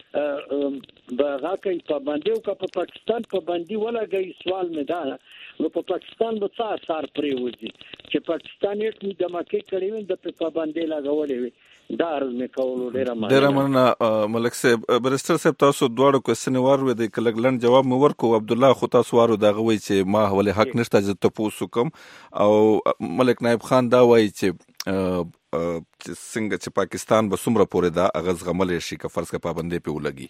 Speaker 14: د بغا کوي پابندي او په پاکستان پابندي ولګي سوال مې دا نو په پاکستان به څه اثر پرې وځي چې پاکستان یې د مکه کړي د پابندي لګولې وي. دا عرض مې کولو ډیره مننه.
Speaker 6: ډیره مننه ملک صاحب. برستر صاحب تاسو دواړو کوېسچن وارو د کلګلند جواب مو ورکو. عبد الله خو تاسو وارو دا غوي چې ما ولې حق نشته چې تاسو کوم او ملک نائب خان دا وایي چې چې څنګه چې پاکستان به څومره پورې دا اغاز غمل شي که فرض کا پابندي په ولګي.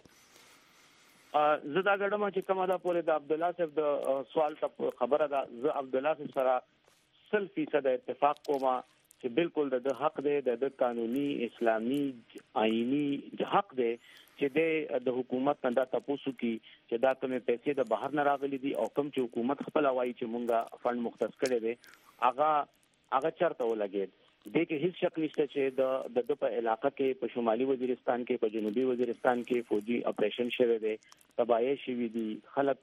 Speaker 12: زه دا غړم چې کومه دا پورې د عبد الله صاحب د سوال ته خبره ده. زه عبد الله صاحب سره سل فیصد اتفاق کوم چې بالکل د حق دی، د قانوني اسلامي آئینی حق دی چې د حکومت نه دا تاسو کی چې دا کومه پیسې د بهر نه راغلي دي او کوم چې حکومت خپل وایي چې مونږه فند مختص کړي دي هغه هغه چرته ولګید د کې هیڅ شک نشته چې د د په علاقې کې په شمالي وزیرستان کې په جنوبي وزیرستان کې فوجي اپریشن شوه دي تباہی شوه دي خلک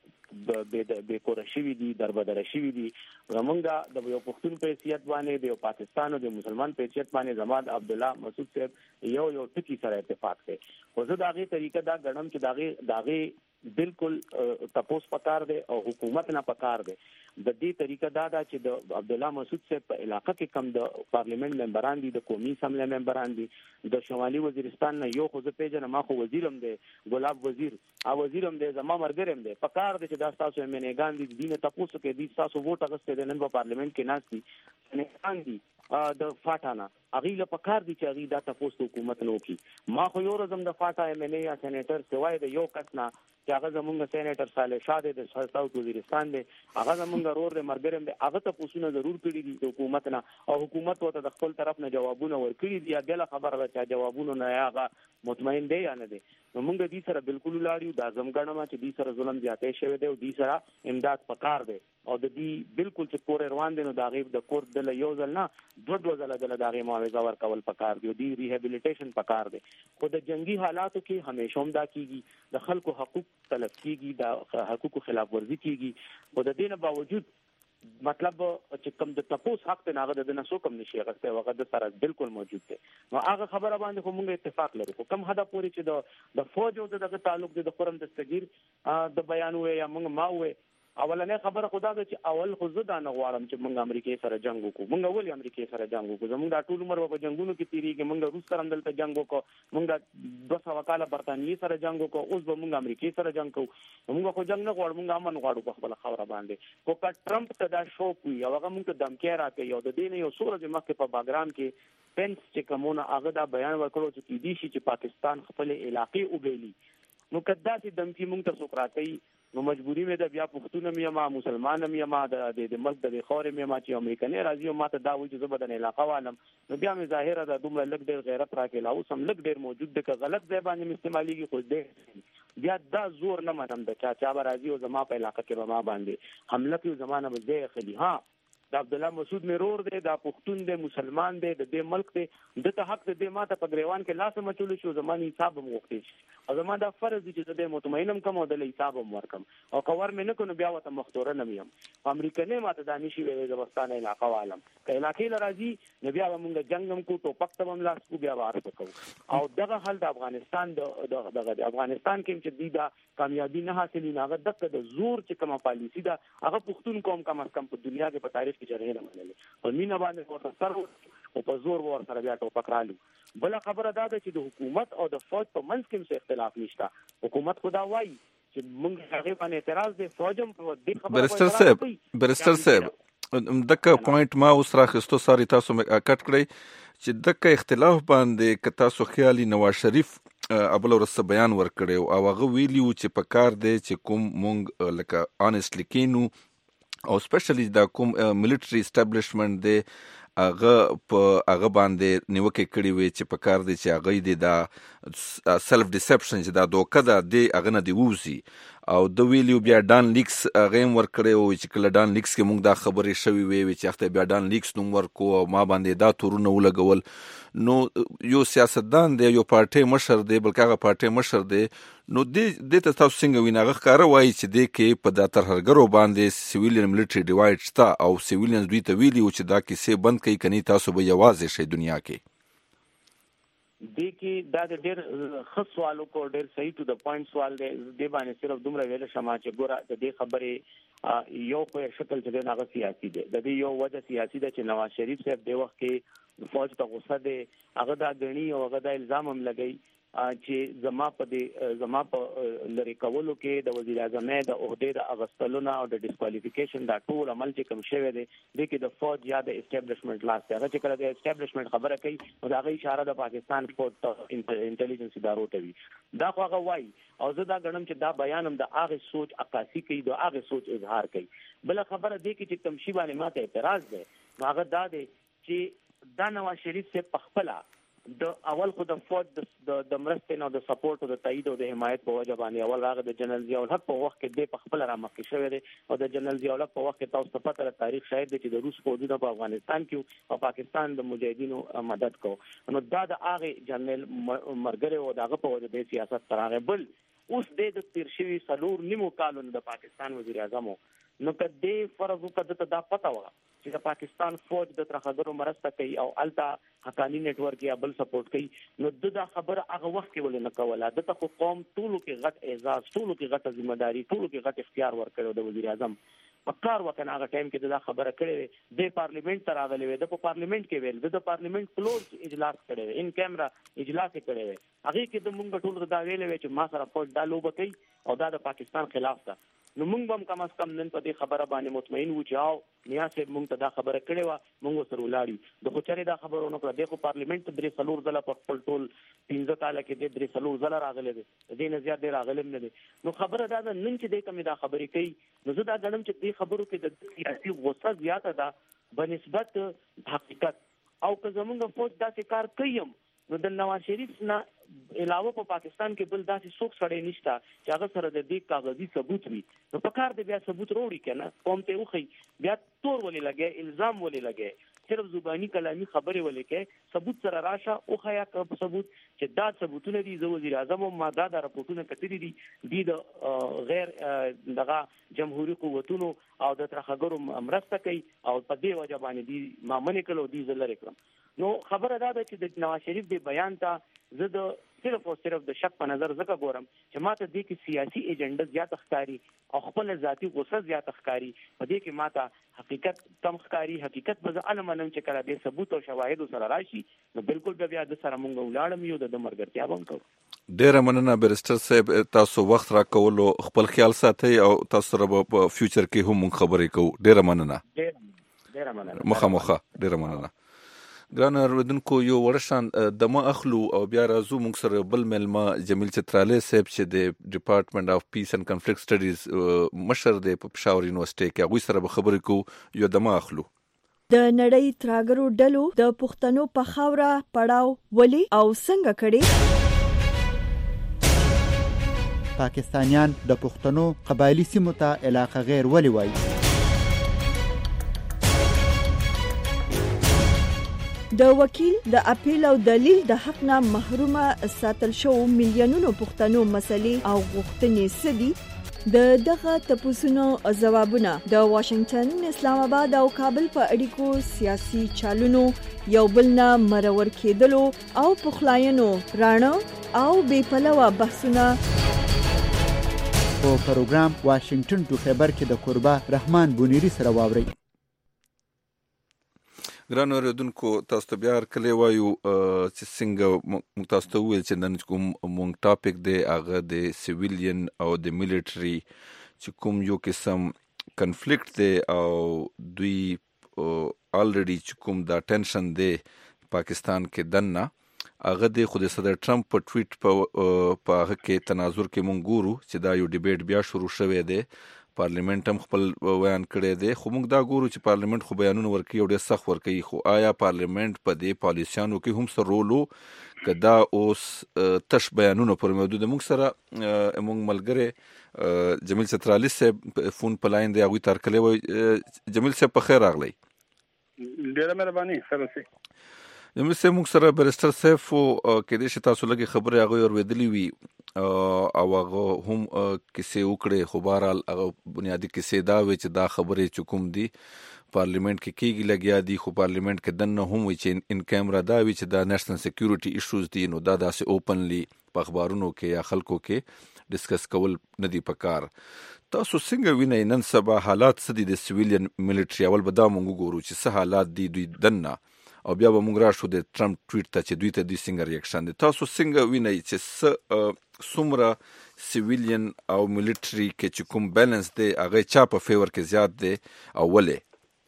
Speaker 12: به به کور شوه دي دربدر شوه دي زمونږ د یو پښتون په حیثیت باندې د پاکستان او د مسلمان په حیثیت باندې زماد عبد الله مسعود صاحب یو یو ټکی سره اتفاق دی خو زه دا غي طریقه دا غنم چې داغه داغه بالکل تپوس پکار دی او حکومت نه پکار دی د دې طریقه دا دا چې د عبد الله مسعود صاحب په علاقې کې کم د پارلیمنت ممبران دي د قومي اسمبلی ممبران دي د شمالي وزیرستان نه یو خو زه پیژنم ما خو وزیرم دی ګلاب وزیر ا وزیرم دی زما مرګرم دی پکار دی چې دا تاسو یې منېګان دي دینه تاسو کې دي تاسو ووټ اغسته نن په پارلیمنت کې ناشتي منېګان دي د فاټانا اغي له پکار دي چې اغي دا تاسو حکومت نو کی ما خو یو رزم د فاټا ایم ان ای یا سېنیټر سوای د یو کس نه چې هغه زمونږ سېنیټر صالح شاه د ساوث وزیرستان دی هغه زمونږ رور د مرګرم دی هغه ته پوښتنه ضرور کړی دي د حکومت نه او حکومت ته د خپل طرف نه جوابونه ورکړي دي یا بل خبره ده چې جوابونه نه هغه مطمئن دی یا نه دی نو موږ دې سره بالکل لاړیو دا زمګړما چې دې سره ظلم زیاتې شوی دی او دې سره امداد پکار دی او د دې بالکل چې کور روان دي نو دا غیب د کور د یو ځل نه دوه دوه ځله د دغه معاوضه ورکول پکار دی او دې ریهابیلیټیشن پکار دی خو د جنگي حالاتو کې همیشه هم دا کیږي د خلکو حقوق طلب کیږي د حقوقو خلاف ورزي کیږي خو د دې نه باوجود مطلب چې کوم د تپوس حق ته ناغه د نسو کوم نشي غسته وغه د سره بالکل موجود دی نو هغه خبره باندې خو موږ اتفاق لرو خو کم حدا پورې چې د د فوج او دغه تعلق د خرم دستگیر د بیان وې یا موږ ما وې اولنې خبره خدا ده چې اول خو زه دا نه غواړم چې موږ امریکای سره جنگ وکړو موږ ولې امریکای سره جنگ وکړو زموږ د ټول عمر په جنگونو کې تیریږي موږ روس سره دلته جنگ وکړو موږ د دوه سوه کاله برتانیې سره جنگ وکړو اوس به موږ امریکای سره جنگ کوو موږ خو جنگ نه غواړو موږ امن غواړو په خپل خبره باندې خو که ټرمپ ته دا شوق وي او هغه موږ ته دمکی راکوي او د دې نه یو څو ورځې مخکې په باګرام کې پنس چې کومونه هغه دا بیان ورکړو چې کېدای شي چې پاکستان خپل علاقې وبېلي نو کدا چې دمکی موږ ته څوک راکوي نو مجبوری مې د بیا پښتون مې ما مسلمان مې ما د د ملک د خور مې ما چې امریکایي راځي او ما ته دا وایي چې زه بدن علاقه والم نو بیا مې ظاهره د دومره لګ ډېر غیرت راکې لا اوس هم لګ ډېر موجود دی که غلط ځای باندې استعمالېږي خو دې بیا دا زور نه منم د چا چا به راځي او زما په علاقه کې به ما باندې حمله کوي زمانه به ځای خلی ها د عبد الله مسعود مرور دی دا پښتون دی مسلمان دی د دې ملک دی د ته حق دې ماته په گریوان کې لاس مچول شو زماني حساب موغتي او زما دا فرض دي چې د مطمئنم کوم د حساب ورکم او کور مې نه کو نو بیا وته مختوره نه میم امریکایي ماته دا نشي ویلې د وستانه علاقه عالم که علاقې لراځي نو بیا موږ جنگم کو ټوپک ته هم لاس کو بیا وارث کو او دغه حل د افغانستان د دغه افغانستان کې چې دی دا کامیابی نه حاصلې نه دغه د زور چې کومه پالیسی دا هغه پښتون قوم کم از کم په دنیا کې په تاریخ کې جرګه نه منلې او مینا باندې ورته سر او په زور ور سره بیا ټوپک رالو بل خبره دا ده چې د حکومت او د فوج په منځ کې څه اختلاف نشته حکومت خدا وایي چې موږ هغه باندې اعتراض دي فوجم په دې خبره
Speaker 6: برستر صاحب برستر صاحب دغه پوینټ ما اوس راخستو ساري تاسو کټ کړی چې دغه اختلاف باندې ک تاسو خیالي نواز شریف ابل ورس بیان ورکړی او هغه ویلیو چې په کار دی چې کوم مونږ لکه انیسټلی کینو او سپیشلی دا کوم ملټری اسټابلیشمنت دی هغه په هغه باندې نیوکه کړی وي چې په کار دی چې هغه دی دا سلف ډیسپشن چې دا دوکه ده دی هغه نه دی ووسی او د ویلیو بیا ډان لیکس هغه هم ورکړی او چې کله ډان لیکس کې موږ دا خبرې شوي وي چې هغه بیا ډان لیکس نوم ورکو او ما باندې دا تورونه ولګول نو یو سیاستدان دی یو پارټي مشر دی بلکې هغه پارټي مشر دی نو دې د تاسو څنګه ویناغه ښکاره وایي چې د کې په د ترهګرو باندې سیویلین ملټری ډیوایډ شته او سیویلین دوی ته ویلي او چې دا کیسې بند کوي کني تاسو به یوازې شي دنیا کې
Speaker 12: دې کې دا د ډېر ښه سوالو کو ډېر صحیح ټو د پوینټ سوال دی دې باندې صرف دومره ویل شمه چې ګوره د دې خبرې یو په شکل چې هغه سیاسي دی د دې یو وجه سیاسي ده چې نواز شریف صاحب د وخت کې فوج ته غوسه دی هغه دا غني او هغه دا الزام هم لګي چې زما په دې زما په لری کولو کې د وزیر اعظم د عہده د اغستلونه او د ډیسکوالیفیکیشن دا ټول عمل چې کوم شوی دی د کې د فوج یا د اسټابلیشمنت لاس ته هغه چې کله د اسټابلیشمنت خبره کوي نو دا غي اشاره د پاکستان فوج ته انټيليجنس ادارو ته وي دا خو هغه وایي او زه دا غنم چې دا بیان هم د هغه سوچ عکاسي کوي د هغه سوچ اظهار کوي بل خبره دی چې تمشي باندې ماته اعتراض دی هغه دا دی چې دا نواز شریف سے پخپلا د اول خو د فوج د د مرستې نو د سپورټ او د تایید او د حمایت په وجه باندې اول راغی د جنرال ضیاء الحق په وخت کې د خپل را مخکې شوی دی او د جنرال ضیاء الحق په وخت کې تاسو ته پته تاریخ شاهد دی چې د روس فوجونه په افغانستان کې او پاکستان د مجاهدینو مدد کو نو دا د هغه جنرال مرګره او دغه په وجه د سیاست ترغه بل اوس د تیر شوی سلور نیمو کالونو د پاکستان وزیر اعظم نو کدی فرض وکړه ته دا پته و چې د پاکستان فوج د ترخګرو مرسته کوي او التا حقانی نت ورک یا بل سپورټ کوي نو دا خبره هغه وخت کې ولې نه کوله د ته قوم ټولو کې غټ اعزاز ټولو کې غټ ذمہ داری ټولو کې غټ اختیار ورکړو د وزیر اعظم په کار وکنه هغه ټایم کې دا خبره کړې د پارلیمنت تر راغلی و د پارلیمنت کې ویل د پارلیمنت کلوز اجلاس کړي ان کیمرا اجلاس کړي هغه کې د مونږ ټول دا ویلې چې ما سره فوج دا لوب کوي او دا د پاکستان خلاف ده نو مونږ هم کم از کم نن په دې خبره باندې مطمئن وو چې او نیا سه مونږ ته دا خبره کړې و مونږ سره ولاړی د خو چره دا خبرونه کړه د خو پارلیمنت درې سلور ځله په خپل ټول پنځه کال کې د درې سلور ځله راغلي دي دې نه زیات دی راغلي نه دي نو خبره دا ده نن چې د کومه دا خبرې کوي نو زه دا غنم چې دې خبرو کې د سیاسي غوسه زیاته ده بنسبت حقیقت او که زمونږ فوج داسې کار کوي نو د نواز شریف نه علاوه په پاکستان کې بل داسې څوک سړی نشته چې هغه سره د دې کاغذي ثبوت وي نو په کار دی بیا ثبوت وروړي کنه قوم ته وخی بیا تور ولې لګي الزام ولې لګي صرف زبانی کلامي خبره ولې کې ثبوت سره راشه او خیا که ثبوت چې دا ثبوتونه دي زو وزیر اعظم ما دا د راپورټونه کتلي دي د غیر دغه جمهوریت قوتونو او د ترخګرو مرسته کوي او په دې وجه باندې دي ما منې کړو دي زلره کړم نو خبره دا ده چې د نواز شریف دی بیان ته زه د صرف او صرف د شک په نظر زکه ګورم چې ماته دې کې سیاسي ایجنډا زیات ښکاری او خپل ذاتی غوسه زیات ښکاری په دې کې ماته حقیقت کم ښکاری حقیقت به علم نن چې کړه دې ثبوت او شواهد سره راشي نو بالکل بیا د سره مونږ ولاړم یو د مرګرتیا هم کوو
Speaker 6: ډیره مننه بیرسټر صاحب تاسو وخت را کولو خپل خیال ساتئ او تاسو سره په فیوچر کې هم خبرې کوو ډیره مننه
Speaker 12: ډیره مننه
Speaker 6: مخه مخه ډیره مننه ګران اوریدونکو یو ورشان د ما اخلو او بیا راځو موږ سره بل ملما جمیل چترالی صاحب چې د ډپارټمنټ اف پیس اینڈ کنفلکټ سټډیز مشر دی په پېښور یونیورسيټي کې هغه سره به خبرې کوو یو د ما اخلو
Speaker 5: د نړۍ تراګرو ډلو د پښتنو په خاوره پړاو ولي او څنګه کړي
Speaker 2: پاکستانیان د پښتنو قبایلی سیمو ته علاقه غیر ولي وایي
Speaker 5: د وکیل د اپیل او دلیل د حق نه محرومه ساتل شو میلیونونو پښتنو مسلې او غوښتنې سدي د دغه تپوسونو ځوابونه د واشنگټن اسلام آباد او کابل په اړیکو سیاسي چالونو یو بل نه مرور کېدلو او پخلاینو رانه او بې پلوه بحثونه
Speaker 2: په پروګرام واشنگټن ټو خبر کې د قربا رحمان بونیری سره واوري
Speaker 6: ګران اوریدونکو تاسو ته بیا کله وایو چې څنګه تاسو ته ویل چې نن کوم مونږ ټاپک دی هغه د سیویلین او د ملټری چې کوم یو قسم کنفلیکټ دی او دوی الریډي چې کوم دا ټینشن دی پاکستان کې دنه هغه د خود صدر ټرمپ په ټویټ په هغه کې تناظر کې مونږ ګورو چې دا یو ډیبیټ بیا شروع شوی دی پارلیمنت هم خپل بیان کړی دی خو موږ دا ګورو چې پارلیمنت خو بیانونه ورکوي او ډېر سخت ورکوي خو آیا پارلیمنت په دې پالیسیانو کې هم څه رول و که دا اوس تش بیانونه پر محدود موږ سره موږ ملګری جمیل چترالی صاحب فون په لاین دی هغوی تار کلی وایي جمیل صاحب په خیر راغلی
Speaker 15: ډېره مهرباني ښه اوسئ
Speaker 6: جمیل صاحب موږ سره بیرسټر صاحب کېدای شي تاسو لږې خبرې هغوی اورېدلې وي او هغه هم کیسې وکړې خو بهرحال هغه بنیادي کیسې دا وې چې دا خبرې چې کوم دي پارلیمنت کې کېږي لګیا دي خو پارلیمنت کې دننه هم وي چې ان کیمرا دا وي چې دا نېشنل سیکیورټي ایشوز دي نو دا داسې اوپنلی په اخبارونو کې یا خلکو کې ډسکس کول نه دي پکار تاسو څنګه وینئ نن سبا حالات څه دي د سیویلین ملټري اول به دا موږ وګورو چې څه حالات دي دوی دننه او بیا به موږ راشو د ټرمپ ټویټ ته چې دوی ته دوی څنګه ریاکشن دي تاسو څنګه وینئ چې څه څومره سیویلین او ملټري کې چې کوم بیلنس دی هغه چا په فیور کې زیات دی او ولې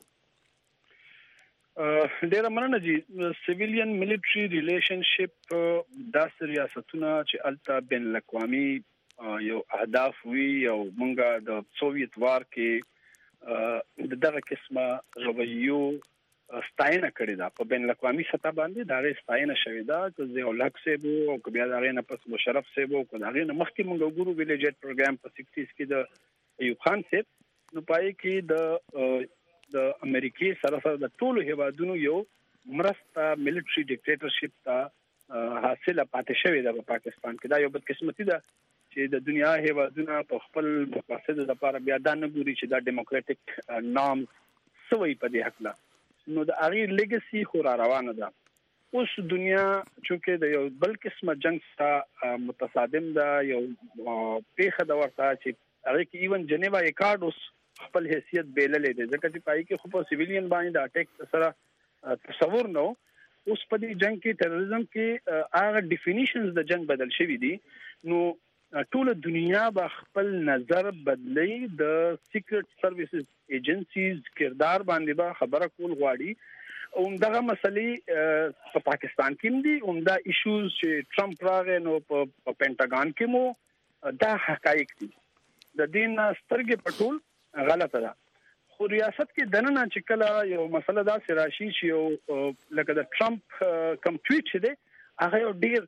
Speaker 15: ډیره مننه جی سیویلین ملټري ریلیشنشپ داسې ریاستونه چې الته بین الاقوامي یو اهداف وي او مونږه د سوویت وار کې دغه قسمه رویو ستاینه کړې ده په بین الاقوامي سطح باندې دا غي ستاینه شوې ده چې ضیاء الحق صاحب او بیا دا غي نه پس مشرف صاحب او دا غي نه مخکې موږ ګورو ویلیجر پروګرام په سکسټیز کې د ایوب خان صاحب نو پای کې د د امریکای سره سره د ټولو هیوادونو یو مرسته ملټری ډیکټیټرشپ ته حاصله پاتې شوې ده په پاکستان کې دا یو بدقسمتي ده چې د دنیا هیوادونو په خپل مقاصد لپاره بیا دا نه ګوري چې دا ډیموکراټک نام سوي په دې حق لا نو د اغیر لیګسي خو را روانه ده اوس دنیا چې د یو بل قسمه جنگ سره متصادم ده یو پیښه د ورته چې هغه کې ایون جنیوا اکارډ اوس خپل حیثیت بیللې ده ځکه چې پای کې خو په سیویلین باندې د اٹیک سره تصور نو اوس په دې جنگ کې ټیرریزم کې هغه ډیفینیشنز د جنگ بدل شوی دي نو ټول دنیا به خپل نظر بدلی د سیکرټ سرویسز ایجنسیز کردار باندې به خبره کول غواړي او دغه مسلې په پاکستان کې دي او دا ایشوز چې ټرمپ راغی نو په پینټاګان کې مو دا حقایق دي د دین سترګې پټول غلطه ده خو ریاست کې دننه چې کله یو مسله دا سراشي چې یو لکه د ټرمپ کم ټویټ دی هغه ډیر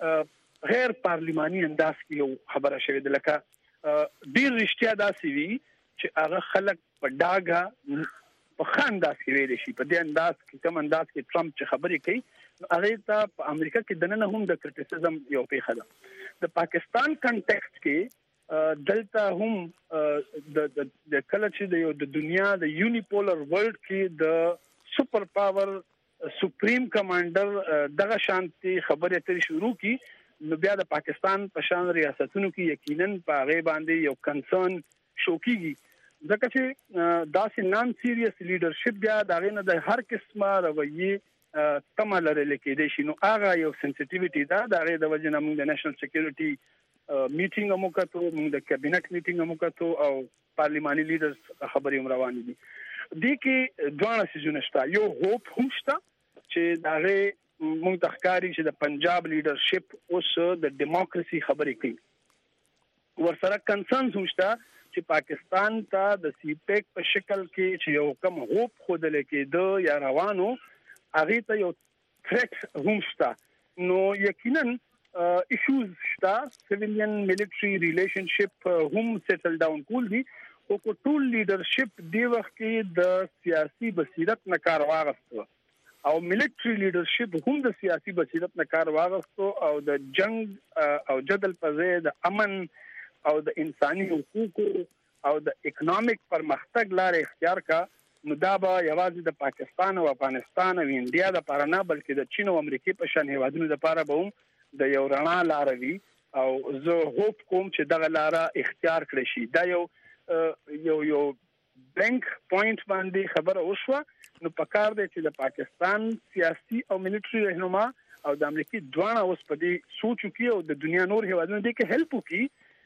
Speaker 15: غیر پارلیماني انداز کې یو خبره شوې ده لکه ډیر رښتیا داسې وی چې هغه خلک په ډاګه په خانداس کې ویل شي په دې انداز کې کوم انداز کې ټرمپ چې خبرې کوي هغه ته په امریکا کې دننه هم د کرټیسیزم یو پیښه ده د پاکستان کنټیکست کې دلته هم د د کله چې د دنیا د یونیپولر ورلد کې د سپر پاور سپریم کمانډر دغه شانتي خبرې اترې شروع کی نو بیا د پاکستان په شان ریاستونو کې یقینا په هغه باندې یو کنسرن شوکیږي ځکه چې داسې نان سیریس لیډرشپ بیا دغه نه د هر قسمه رویه تمه لرل کېدای شي نو هغه یو سنسټیویټي دا دغه د وجه نه موږ د نېشنل سکیورټي میټینګ هم وکړو موږ د کابینټ میټینګ هم وکړو او پارلیماني لیډرز خبرې هم روانې دي دې کې دوه سيزونه شته یو هوپ هم شته چې دغه موږ تخکاری چې د پنجاب لیډرشپ اوس د ډیموکراسي خبرې کوي ورسره کنسرنز هم شته چې پاکستان ته د سی پیک په شکل کې چې یو کم هوپ خودل کېده یا روانو هغه ته یو ثریټ هم شته نو یقینا ایشوز شته سیویلین ملټری ریلیشنشپ هم سیټل ډاون کول دي او ټول لیډرشپ دی وخت کې د سیاسي بصیرت نه کار واغسته او ملټری لیډرشپ هم د سیاسي بصیرت نه کار واغستو او د جنگ او جدل په ځای د امن او د انساني حقوقو او د اکونومیک پرمختګ لار اختیار کا نو دا به یوازې د پاکستان او افغانستان او انډیا د لپاره نه بلکې د چین او امریکای په شان هیوادونو لپاره به هم د یو رڼا لار وي او زه هوپ کوم چې دغه لار اختیار کړی شي دا یو یو یو بلنک پوینټ باندې خبره وشوه نو پکار دی چې د پاکستان سیاسي او ملټری رهنما او د امریکای دوه اوس په دې سوچو کې او د دنیا نور هیوادونو دې کې هیلپ وکړي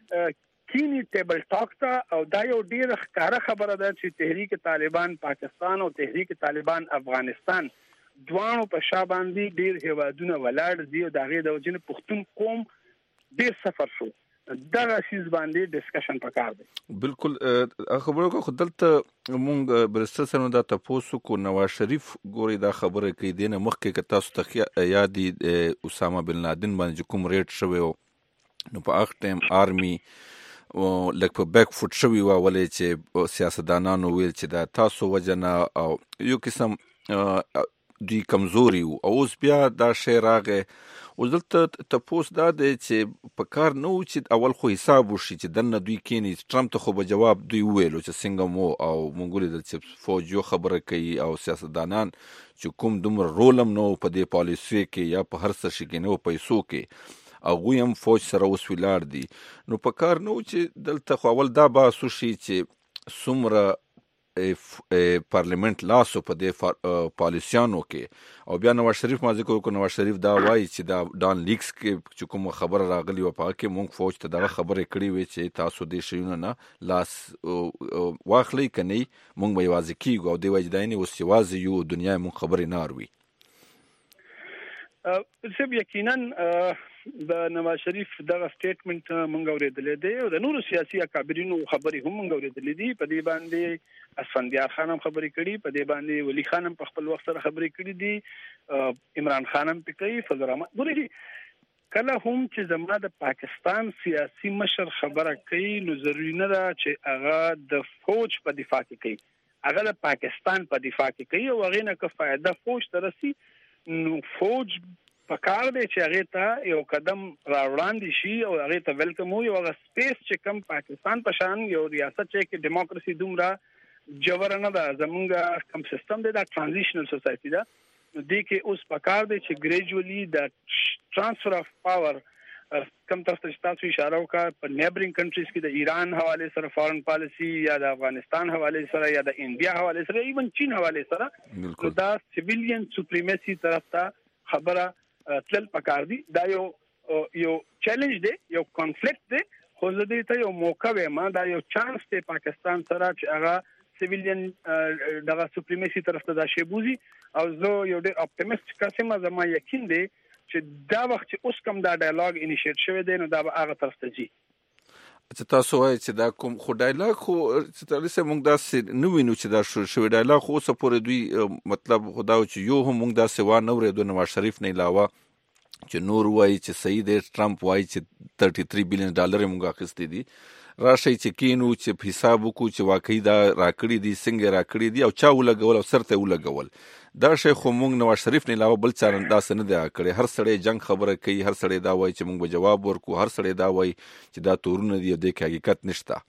Speaker 15: کینی ټیبل ټاک ته او دا یو ډیر ښکاره خبره ده چې تحریک طالبان پاکستان او تحریک طالبان افغانستان دوانو په شاباندي ډیر هیوادونه ولاړ دي او دغه د وجنه پښتون قوم ډیر سفر شو دا شیز باندې ډسکشن پکار دی
Speaker 6: بالکل خبرو کو خدلته مونږ برسته سره دا تاسو کو نواز شریف ګوري دا خبره کوي دینه مخکې ک تاسو ته یادي اسامه بن لادن باندې کوم ریټ شوی نو په اخ ټیم آرمي او لکه په بیک فوټ شوی و ولې چې سیاستدانانو ویل چې دا تاسو وجنه او یو قسم دی کمزوري او اوس بیا دا شی راغی او دلته تاسو دا د چې په کار نو چې اول خو حساب وشي چې دنه دوی کینی ټرمپ ته خو به جواب دوی ویلو چې څنګه مو او مونږ د فوج یو خبره کوي او سیاستدانان چې کوم دومره رولم نو په دې پالیسي کې یا په هر څه شي کې نو پیسو کې او هم فوج سره اوس ویلار دي نو په کار نو چې دلته خو اول دا باسو شي چې څومره پارلیمنت لاسو په دې پالیسیانو کې او بیا نواز شریف ما ذکر وکړ نواز شریف دا وایي چې دا ډان لیکس کې چې کوم خبره راغلی و په کې مونږ فوج ته دا خبره کړې وي چې تاسو دې شیونه نه لاس واخلي کني مونږ به یوازې کیږو او دی وایي دا نه اوس یوازې یو دنیا مونږ خبرې نه اروي
Speaker 15: سب یقینا د نواز شریف دغه سټیټمنټ مونږ اورېدلې دی او د نورو سیاسي اکابرینو خبرې هم مونږ اورېدلې دي. په دې باندې اسفندیار خان هم خبرې کړي، په دې باندې ولی خان هم په خپل وخت سره خبرې کړي دي، عمران خان هم پکې کوي، فضل الرحمن. ګورئ کله هم چې زما د پاکستان سیاسي مشر خبره کوي نو ضروري نه ده چې هغه د فوج په دفاع کې کوي، هغه د پاکستان په دفاع کې کوي او هغه نه که فائدہ فوج ته رسي نو فوج پکار دی چې هغه ته یو قدم را وړاندې شي او هغه ته ویلکم وي او هغه سپیس چې کم پاکستان په شان یو ریاست چې کې دیموکراسي دومره جوړ نه ده، زمونږ کم سیستم دی دا ټرانزیشنل سوسایټي ده، دې کې اوس پکار دی چې ګریجوالي د ټرانسفر اف پاور کم طرف ته تاسو اشاره وکړه په نیبرینګ کنټریز کې د ایران حواله سره فارن پالیسی یا د افغانستان حواله سره یا د انډیا حواله سره ایون چین حواله سره نو دا سیویلین سپریمیسی طرف ته خبره تل پکار دی. دا یو یو چیلنج دی، یو کانفلیکټ دی، خو زه دې ته یو موقع وایم، دا یو چانس دی پاکستان سره چې هغه سیویلین دغه سپریمیسی طرف ته دا شی بوزي او زه یو ډېر اپټیمیست کسم، زما یقین دی چې دا وخت چې اوس کوم دا ډایلاګ انیشیټ شوی دی نو دا به هغه طرف ته ځي.
Speaker 6: چې تاسو وایي چې دا کوم خو ډایلاګ خو چې تاسو موږ داسې نه وینو چې دا شوی ډایلاګ خو اوسه پورې دوی مطلب خدا چې یو هم موږ داسې وا نه اورېدو نواز شریف نه علاوه چې نور وایي چې صحیح دی، ټرمپ وایي چې تھرٹی تھری بلین ډالر موږ اخیستي دي، راشي چې کینو چې حساب وکړو چې واقعي دا راکړي دي څنګه راکړي دي او چا ولګول او سرته ولګول. دا شی خو موږ نواز شریف نه علاوه بل څه انداز نه دی کړی. هر سړی جنگ خبره کوي، هر سړی دا وایي چې موږ به جواب ورکو، هر سړی دا وایي چې دا تورونه دي او د حقیقت نشته.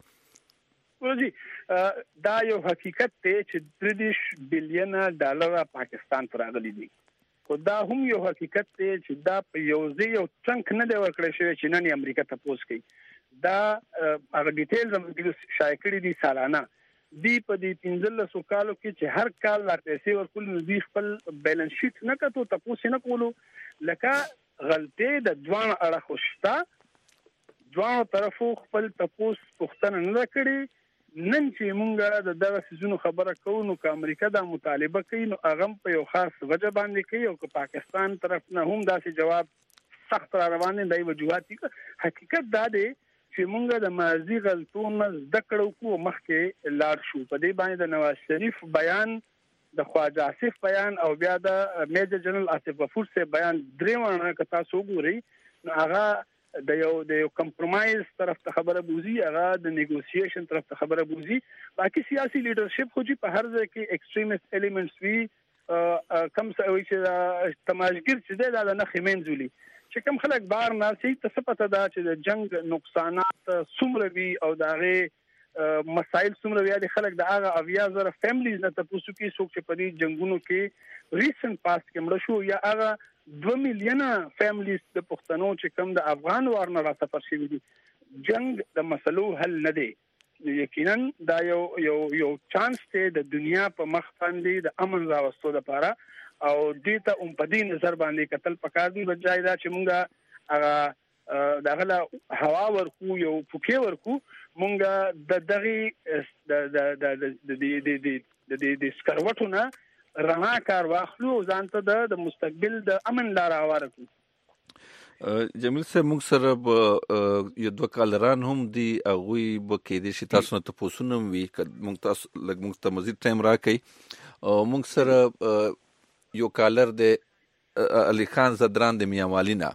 Speaker 15: ورځي دا یو حقیقت دی چې دریدش بلین ډالر پاکستان ته راغلي دي، خو دا هم یو حقیقت دی چې دا په یو ځای یو چنک نه دی ورکړی شوی چې نن امریکا تپوس کوي. دا هغه ډیټیلز هم شایع کړي دي سالانه دی په دې پنځلسو کالو کې چې هر کال لا پیسې ورکول نو دوی خپل بیلانس شیټ نه کتو، تپوس نه کولو، لکه غلطي د ځوان اړخ شته، ځوان طرفو خپل تپوس پښتنه نه کړي. نن چې مونږه د دغه سيزونو خبره کوو نو که امریکا دا مطالبه کوي نو هغه په یو خاص وجه باندې کوي او که پاکستان طرف نه هم داسې جواب سخت را روان دي دای وجوهات دي. حقیقت دا دی چې مونږه د ماضي غلطونو زده کړو کو مخکې لاړ شو. په دې باندې د نواز شریف بیان، د خواجه آصف بیان او بیا د میجر جنرال آصف غفور سے بیان درېونه که تاسو وګورئ نو هغه د یو د یو کمپرمایز طرف ته خبره بوزي، هغه د نیګوسییشن طرف ته خبره بوزي. باقي سیاسي لیډرشپ خو چې په هر ځای کې ایکستریمیست ایلیمنټس وي، کم څه وایي چې تماشګر چې دی دا د نښې منځولي چې کوم خلک بار ناسي ته څه پته ده چې د جنگ نقصانات څومره وي او د هغې مسایل څومره وي. د خلک د هغه اویا زره فیملیز نه تپوسو کې څوک چې په دې جنګونو کې ریسنټ پاست کې مړه شو یا هغه دو میلیونه فیملیز د پښتنو چې کوم د افغان وار نه را سفر شوي دي. جنگ د مسلو حل نه دی. یقینا دا یو یو یو چانس دی د دنیا په مخ باندې د امن راوستو لپاره او دې ته هم په دې نظر باندې کتل پکار دی بجای دا چې مونږه هغه دغه هوا ورکو یو پوکې ورکو، مونږه د دغه د د د د د د د سکروټو نه رڼا کار واخلو ځان ته د مستقبل د امن لار هواره کړو.
Speaker 6: جمیل صاحب موږ سره به یو دوه کالران هم دي، هغوی به کېدای شي تاسو نه تپوسونه هم وي، موږ تاسو لږ موږ ته مزید ټایم راکړئ. موږ سره یو کالر دی علي خان زدران د میانوالي نه.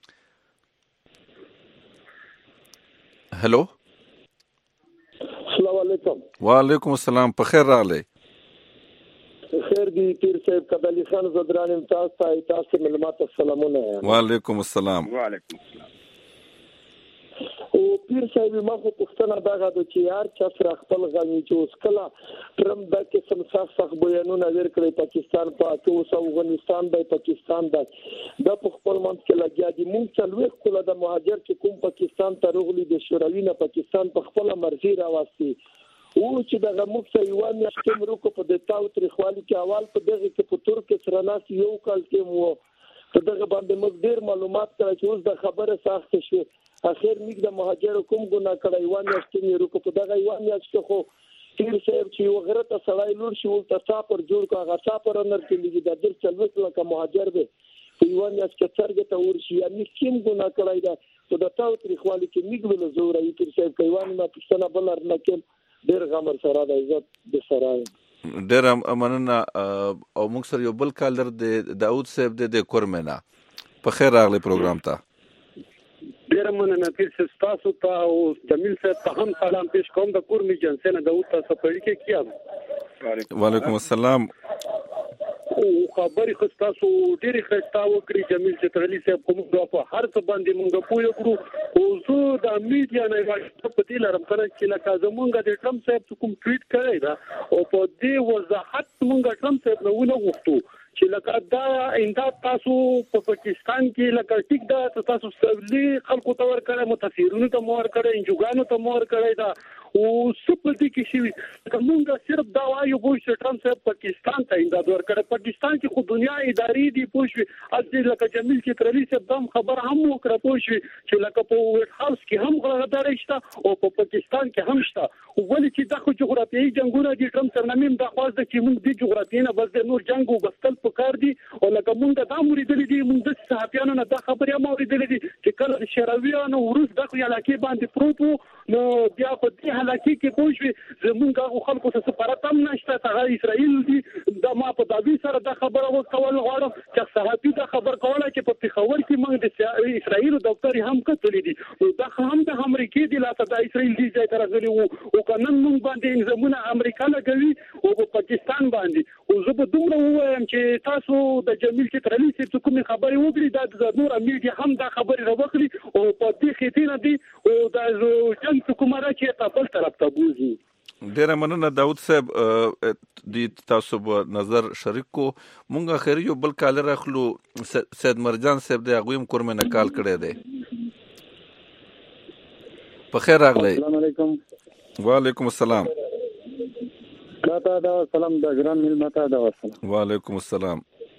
Speaker 6: هلو
Speaker 16: السلام علیکم.
Speaker 6: وعلیکم السلام، په خیر راغلی.
Speaker 16: خیر دی پیر صاحب، کدلی خان زدران امتاز تا تاسو ملمات السلامونه.
Speaker 6: وعلیکم السلام.
Speaker 15: وعلیکم السلام.
Speaker 16: او پیر صاحب ما خو پښتنه دغه د چې یار چا سره خپل غني چې اوس کله ټرمپ د قسم صح صح بیانونه ور کړی پاکستان په اوس افغانستان د پاکستان د د خپل منځ کې لګیا دي. مونږ څلوي خپل د مهاجر چې کوم پاکستان ته راغلي د شوروي نه پاکستان په خپل مرزي راوستي او چې دغه موږ څه یو میاشتې مرکو په د تاو تاریخوالي کې اول په دغه کې په تور کې سره ناس یو کال کې مو په دغه باندې موږ ډیر معلومات کړی چې اوس د خبره ساخته شو. اخر موږ د مهاجر کوم ګناه کړی یو میاشتې مرکو په دغه یو میاشتې خو پیر صاحب چې یو غره ته سړی لور شي ولته صاحب جوړ کا غصا پر نر کې لګي د در چلوت لکه مهاجر به ایوان یا څرګه ته ورشي یا نشیم ګنا کړای دا په دتاو تاریخوالي کې میګول زورای تر څو کوي ما پښتنه بلر نه کې ډېر غمر سره د عزت د سره
Speaker 6: ډېر مننه او موږ سره یو بل کالر د داوود صاحب د کورمنا په خیر راغلی پروګرام ته
Speaker 17: ډېر مننه پیر تاسو ته او جمیل صاحب ته هم سلام پیش کوم د کورمي جنسنه داوود تاسو په اړه کې کیام
Speaker 6: وعلیکم السلام
Speaker 17: او خبرې خو تاسو ډېرې ښه وکړي جمیل چترالي صاحب کوم په هر څه باندې مونږ پوه کړو او زه د میډیا نه واټساپ په دې لرم چې لکه زمونږ د ټرمپ صاحب کوم ټویټ کړی دا او په دې وضاحت مونږ ټرمپ صاحب نو نه غوښتو چې لکه دا انده تاسو په پاکستان کې لکه ټیک دا تاسو سولي خلکو ته ورکړی متفیرونو ته مور کړی انجوګانو ته مور کړی دا او سپدي کې شي کومه صرف دا وایو چې ټرمپ صاحب پاکستان ته انده ورکړي پاکستان کې خو دنیا اداري دی پوښي اځي لکه جمیل کې ترلي صاحب دم خبر هم وکړه پوښي چې لکه په وایټ هاوس کې هم غلطه شته او په پاکستان کې هم شته ولې چې دا خو جغرافیایي جنگونه دي ټرمپ سره نمیم د خاص د چې موږ د جغرافیې نه بس د نور جنگ وبستل پکار دي او لکه موږ د امریدل دي موږ د صحافیانو نه دا خبرې ما اوریدل دي چې کله د شراویانو ورس د خو علاقې باندې پروپو نو بیا په دې علاقې کې پوښي زمونږ خلکو څه سفارت هم نشته ته اسرائیل دي د ما په داوی سره د خبره وکول غواړم چې صحافي د خبر کوله چې په پیښور کې موږ د اسرائیل دفتر هم کتلې دي نو دا هم د امریکا دی لاته د اسرائیل دی ځای تر غلي او قانون موږ باندې زمونه امریکا لګوي او په پاکستان باندې او زه به دومره وایم چې تاسو د جمیل چې ترلي چې کوم خبري وګړي د نور میډیا هم دا خبري راوخلي او په دې خېټینه دي او د جنگ حکومت چې په بل طرف ته بوزي
Speaker 6: ډیره مننه داوود صاحب د تاسو په نظر شریک کو مونږه خیر یو بل کال راخلو سید مرجان صاحب د غویم کورمه نقال کړی دی په خیر راغلی
Speaker 18: السلام علیکم
Speaker 6: وعلیکم السلام
Speaker 18: کاته دا سلام د ګران ملمتا دا سلام
Speaker 6: وعلیکم السلام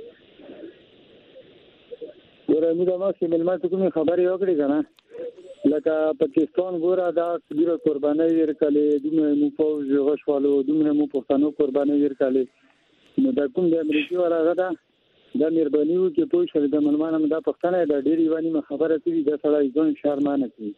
Speaker 18: ګورې موږ ما چې ملمت کوم خبري وکړي کنه لکه پاکستان ګوره دا ډیره قرباني ورکړي دومره مو فوج غشوالو دومره مو پښتنو قرباني ورکړي نو دا کوم د امریکای ولا غدا دا مهرباني وکړي چې پوه شئ د ملمانه دا پښتنه دا ډیری ونی خبره کوي دا سړی ځون شرمانه کوي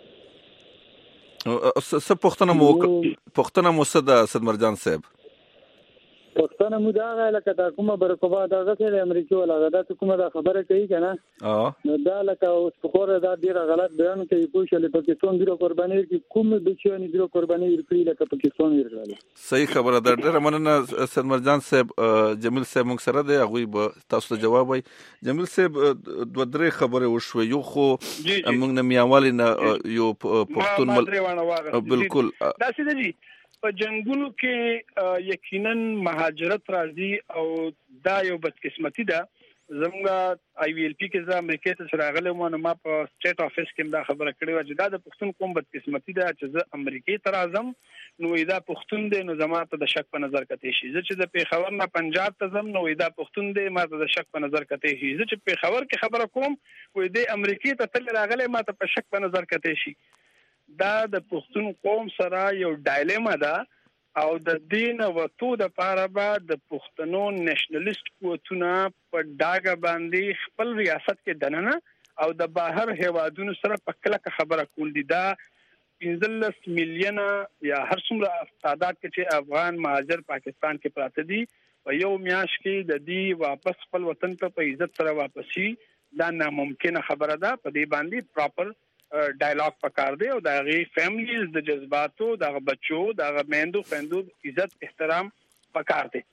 Speaker 6: څه پښتنه مو پښتنه مو صدا صد مرجان صاحب
Speaker 18: پښتنه مو دا لکه دا کومه برکوبا دا غته د امریکای ولا غدا کومه دا خبره کوي کنه
Speaker 6: اه
Speaker 18: نو دا لکه اوس په خور دا ډیره غلط بیان کوي پوه شئ پاکستان ډیره قرباني کوي کوم د چونی ډیره قرباني کوي لکه پاکستان ورغله
Speaker 6: صحیح خبره ده ډیره مننه صد مرجان صاحب جمیل صاحب موږ سره دی هغه تاسو ته جواب وای جمیل صاحب دوه درې خبره وشو یو خو موږ نه میاوالي نه یو پښتون بالکل
Speaker 15: دا سیده جی په جنگونو کې یقینا مهاجرت راځي او دا یو بدقسمتي ده زموږ آی وی ایل پی کې زه امریکا ته راغلی وم نو ما په سټیټ افیس کې دا خبره کړې وه چې دا د پښتون قوم بدقسمتي ده چې زه امریکا ته راځم نو دا پښتون دی نو زما ته د شک په نظر کتې شي زه چې د پیښور نه پنجاب ته ځم نو دا پښتون دی ما ته د شک په نظر کتې شي زه چې پیښور کې خبره کوم وې د امریکا ته تل راغلی ما ته په شک په نظر کتې شي دا د پښتون قوم سره یو ډایلیما ده او د دین او تو د پاره به د پښتنو نېشنلیست قوتونه په ډاګه باندې خپل ریاست کې دننه او د بهر هیوادونو سره په کله خبره کول دي دا پنځلس میلیونه یا هر څومره تعداد کې چې افغان مهاجر پاکستان کې پراته دي په یو میاش کې د دې واپس خپل وطن ته په عزت سره واپسی دا ناممکنه خبره ده په دې باندې پراپر ډایلاګ پکار دی او دا غي فیملیز د جذباتو د بچو د میندو خويندو عزت احترام پکار دی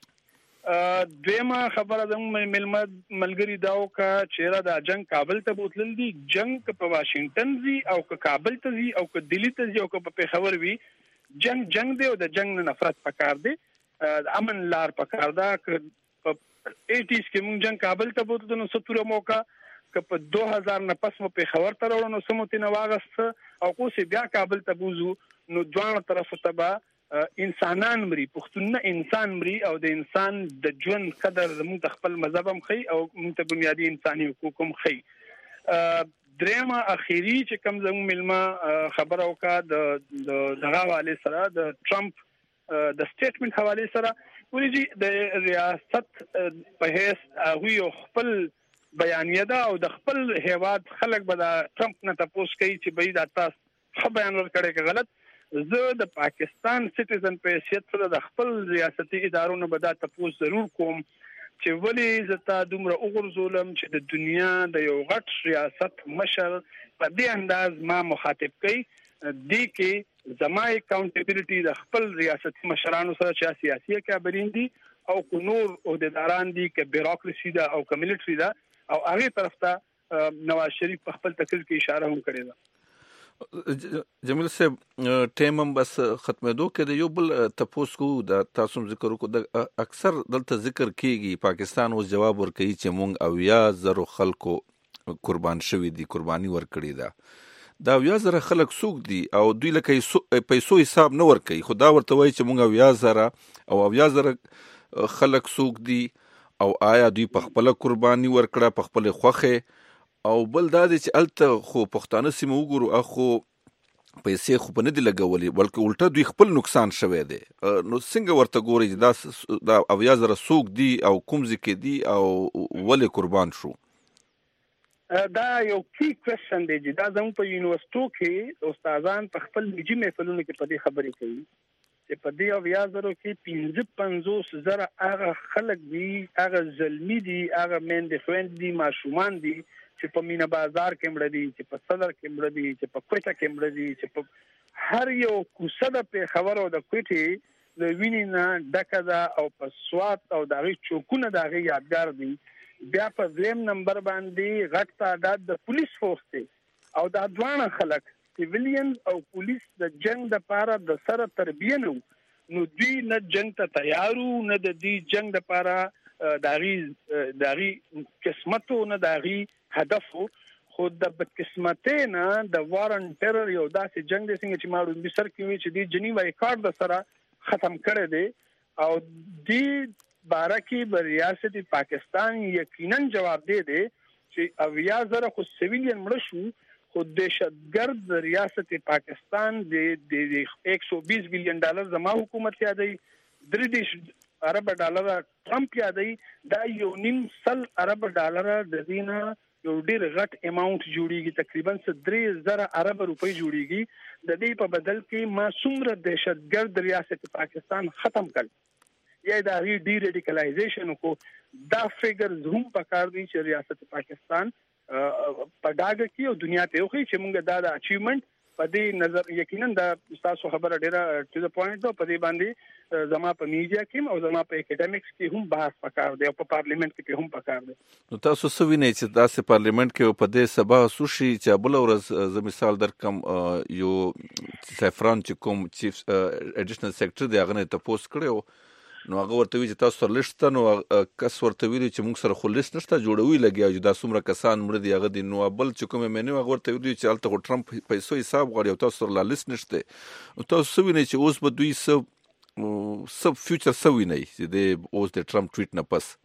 Speaker 15: دویمه خبره د ملګری داو کا چیرې د جنگ کابل ته بوتلل دي جنگ په واشنگټن زی او که کابل ته زی او که دلی ته زی او که په پیښور وی جنگ جنگ دی او د جنگ نه نفرت پکار دی امن لار پکار دا ک په ایټیز کې مونږ جنگ کابل ته بوتلو نو ستوره موقع که په دو هزار نه پس مو پیښور ته راوړو نو سموتي نه واغست او اوس بیا کابل ته بوزو نو دوه طرف ته به انسانان مري پښتون انسان مري او د انسان د ژوند قدر زموږ خپل مذهب هم خي او موږ ته بنیادی انساني حقوق هم خي درېمه اخیری چې کوم زموږ ملما خبر او کا د دغه حواله سره د ټرمپ د سټیټمنټ حواله سره ورېږي د ریاست په هیڅ هغه خپل بیانیه ده او د خپل هیواد خلک به د ټرمپ نه تاسو کوي چې به دا تاسو خو بیان ورکړي کې غلط زه د پاکستان سټیزن په حیثیت سره د خپل ریاستي ادارو نه به دا تاسو ضرور کوم چې ولی زتا دومره وګرځولم چې د دنیا د یو غټ ریاست مشر په دې انداز ما مخاطب کوي دی کې زما اکاونټیبিলিټي د خپل ریاستي مشرانو سره چې سیاسي کابرین دي او کو نور عہدیداران دي کې بیوروکراسي ده او کمیلټري ده او هغه طرف ته نواز شریف په خپل تقریر کې اشاره هم کړې ده.
Speaker 6: جمیل صاحب ټیمم بس ختمېدو کې د یو بل تاسو کو د تاسو ذکر کو د اکثر دلته ذکر کیږي پاکستان اوس جواب ورکړي چې مونږ اویا زرو خلکو قربان شوي دي قرباني ورکړي ده دا اویا زره خلک سوق دي او دوی لکه پیسو حساب نه ورکړي خدا ورته وایي چې مونږ اویا زره او اویا زره خلک سوق دي او آیا دوی په خپل قرباني ورکړه په خپل خوخه او بل دا چې الته خو پښتانه سیمه وګورو اخو پیسې خو په نه دي لګولې بلکې الټه دوی خپل نقصان شوه دي نو څنګه ورته ګوري دا دا اویا زره سوق دي او کوم ځکه دي او ولې قربان شو
Speaker 15: دا یو کی کوېشن دی چې دا زموږ په یونیورسيټو کې استادان په خپل نجی محفلونو کې په دې خبرې کوي چې په دې اویا زرو کې پنځه پنځوس زره هغه خلک دي هغه ظلمي دي هغه میندې خویندې دي ماشومان دي چې په مینا بازار کې مړه دي چې په صدر کې مړه دي چې په کوټه کې مړه دي چې په هر یو کوڅه په خبرو د کوټې د وینې نه ډکه ده او په سوات او د هغې چوکونه د هغې یادګار دي بیا په دریم نمبر باندې غټ تعداد د پولیس فورس دی او دا دواړه خلک سیویلین او پولیس د جنگ د پاره د سره تربیه نو نو دوی نه جنگ ته تیارو نه د دې جنگ د پاره داغي داغي قسمتو نه داغي هدفو خو د بدقسمتۍ نه د وارن ټرر یو داسې جنگ دی څنګه چې ماړو مصر کې وی چې د جنیوا اکارډ د سره ختم کړی دی او د بارکی بر ریاست پاکستان یقینا جواب دی دی چې اویا زره خو سیویلین مړ شو خو دهشتګرد ریاست پاکستان د ایک سو بیس بلین ډالر زما حکومت یادای درې دیش ارب ډالر ټرمپ یادای دا یو نیم سل ارب ډالر د دینه یو ډیر غټ اماونټ جوړیږي تقریبا درې زره ارب روپۍ جوړیږي د دې په بدل کې ما څومره دهشتګرد ریاست پاکستان ختم کړ یا دا ری ډی ریډیکلایزیشن کو دا فګرز هم پکار دي چې ریاست پاکستان په داګه کې او دنیا ته وخی چې موږ دا د اچیومنت په دې نظر یقینا دا تاسو خبره ډیره ټو د پوینټ ده په دې باندې زما په میډیا کې او زما په اکیډمیکس کې هم بحث پکار دی او په پارلیمنت کې هم پکار دی
Speaker 6: نو تاسو څه وینئ چې داسې پارلیمنت کې په دې سبا سوشي چې بل ورځ ز مثال درکم یو سفران چې کوم چیف اډیشنل سیکریټری دی هغه ته پوسټ کړو نو هغه ورته وی چې تاسو سره لیست نو کس ورته ویل چې موږ سره خو لیست نشته جوړوي لګیا چې دا څومره کسان مړه دي هغه دي نو بل چې کوم مینه هغه ورته ویل چې الته ټرمپ پیسو حساب غواړي او تاسو سره لیست نشته او تاسو وینئ چې اوس به دوی سب سب فیوچر سو وینئ چې د اوس د ټرمپ ټویټ نه پس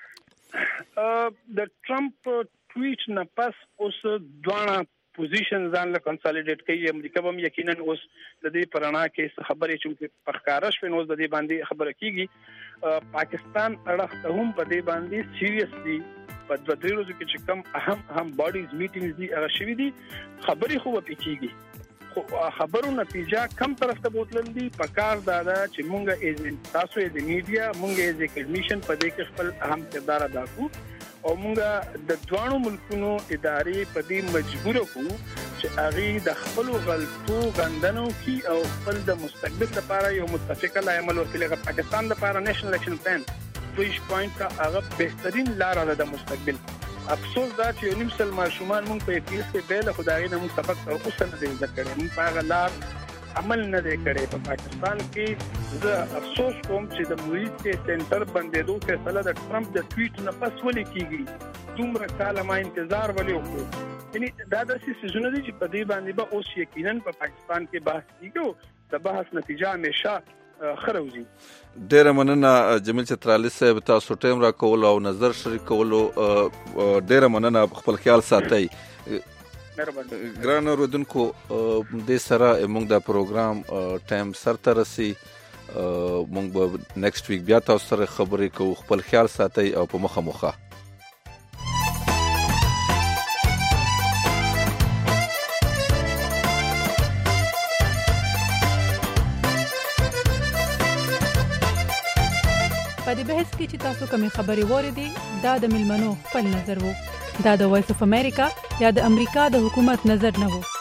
Speaker 15: د ټرمپ ټویټ نه پس اوس دوه پوزیشن ځان له کنسالیډیټ کوي امریکا هم یقینا اوس د دې پرانا کې خبرې چې په ښکارا شوه نو د دې باندې خبره کیږي پاکستان اړه هم په دې باندې سیریسلی په دوه درې ورځې کې چې کم اهم اهم باډیز میټینګز دي هغه شوي دي خبرې خو به کیږي خو خبرو نتیجه کم طرف ته بوتلل دي په کار دا ده چې مونږ ایز تاسو د میډیا مونږ ایز اکیډمیشن په دې کې خپل اهم کردار ادا کوو او مونږ د دوانو ملکونو ادارې په دې مجبور کو چې هغه د خپل غلطو غندنو کی او خپل د مستقبل لپاره یو متفقه عمل وکړي پاکستان لپاره نېشنل اکشن پلان دویش پوینټ کا هغه بهترین لار ده د مستقبل افسوس دا چې یو نیم سل ماشومان مونږ په پیس کې بیل خدای نه مونږ سبق او اوس نه دی ذکر مونږ په هغه لار عمل نه دی کړی په پاکستان کې زه افسوس کوم چې د مرید کې سنټر بندېدو فیصله د ټرمپ د ټویټ نه پس ولې کیږي دومره کاله ما انتظار ولې وکړو یعنی دا د سيزونه دي چې په دې باندې به اوس یقینا په پاکستان کې بحث کیږي د بحث نتیجه همیشه خروزي
Speaker 6: ډیره مننه جمیل چترالی صاحب تاسو ټیم را کول او نظر شریکولو ډیره مننه خپل خیال ساتئ ګران اوریدونکو د سره موږ دا پروګرام ټایم سره رسي موږ به نیکسټ ویک بیا تاسو سره خبرې کوو خپل خیال ساتئ او په مخه مخه
Speaker 19: په دې بحث کې چې تاسو کومې خبرې واورېدې دا د ملمنو خپل نظر وو. دا د وایس اف امریکا یا د امریکا د حکومت نظر نه وو.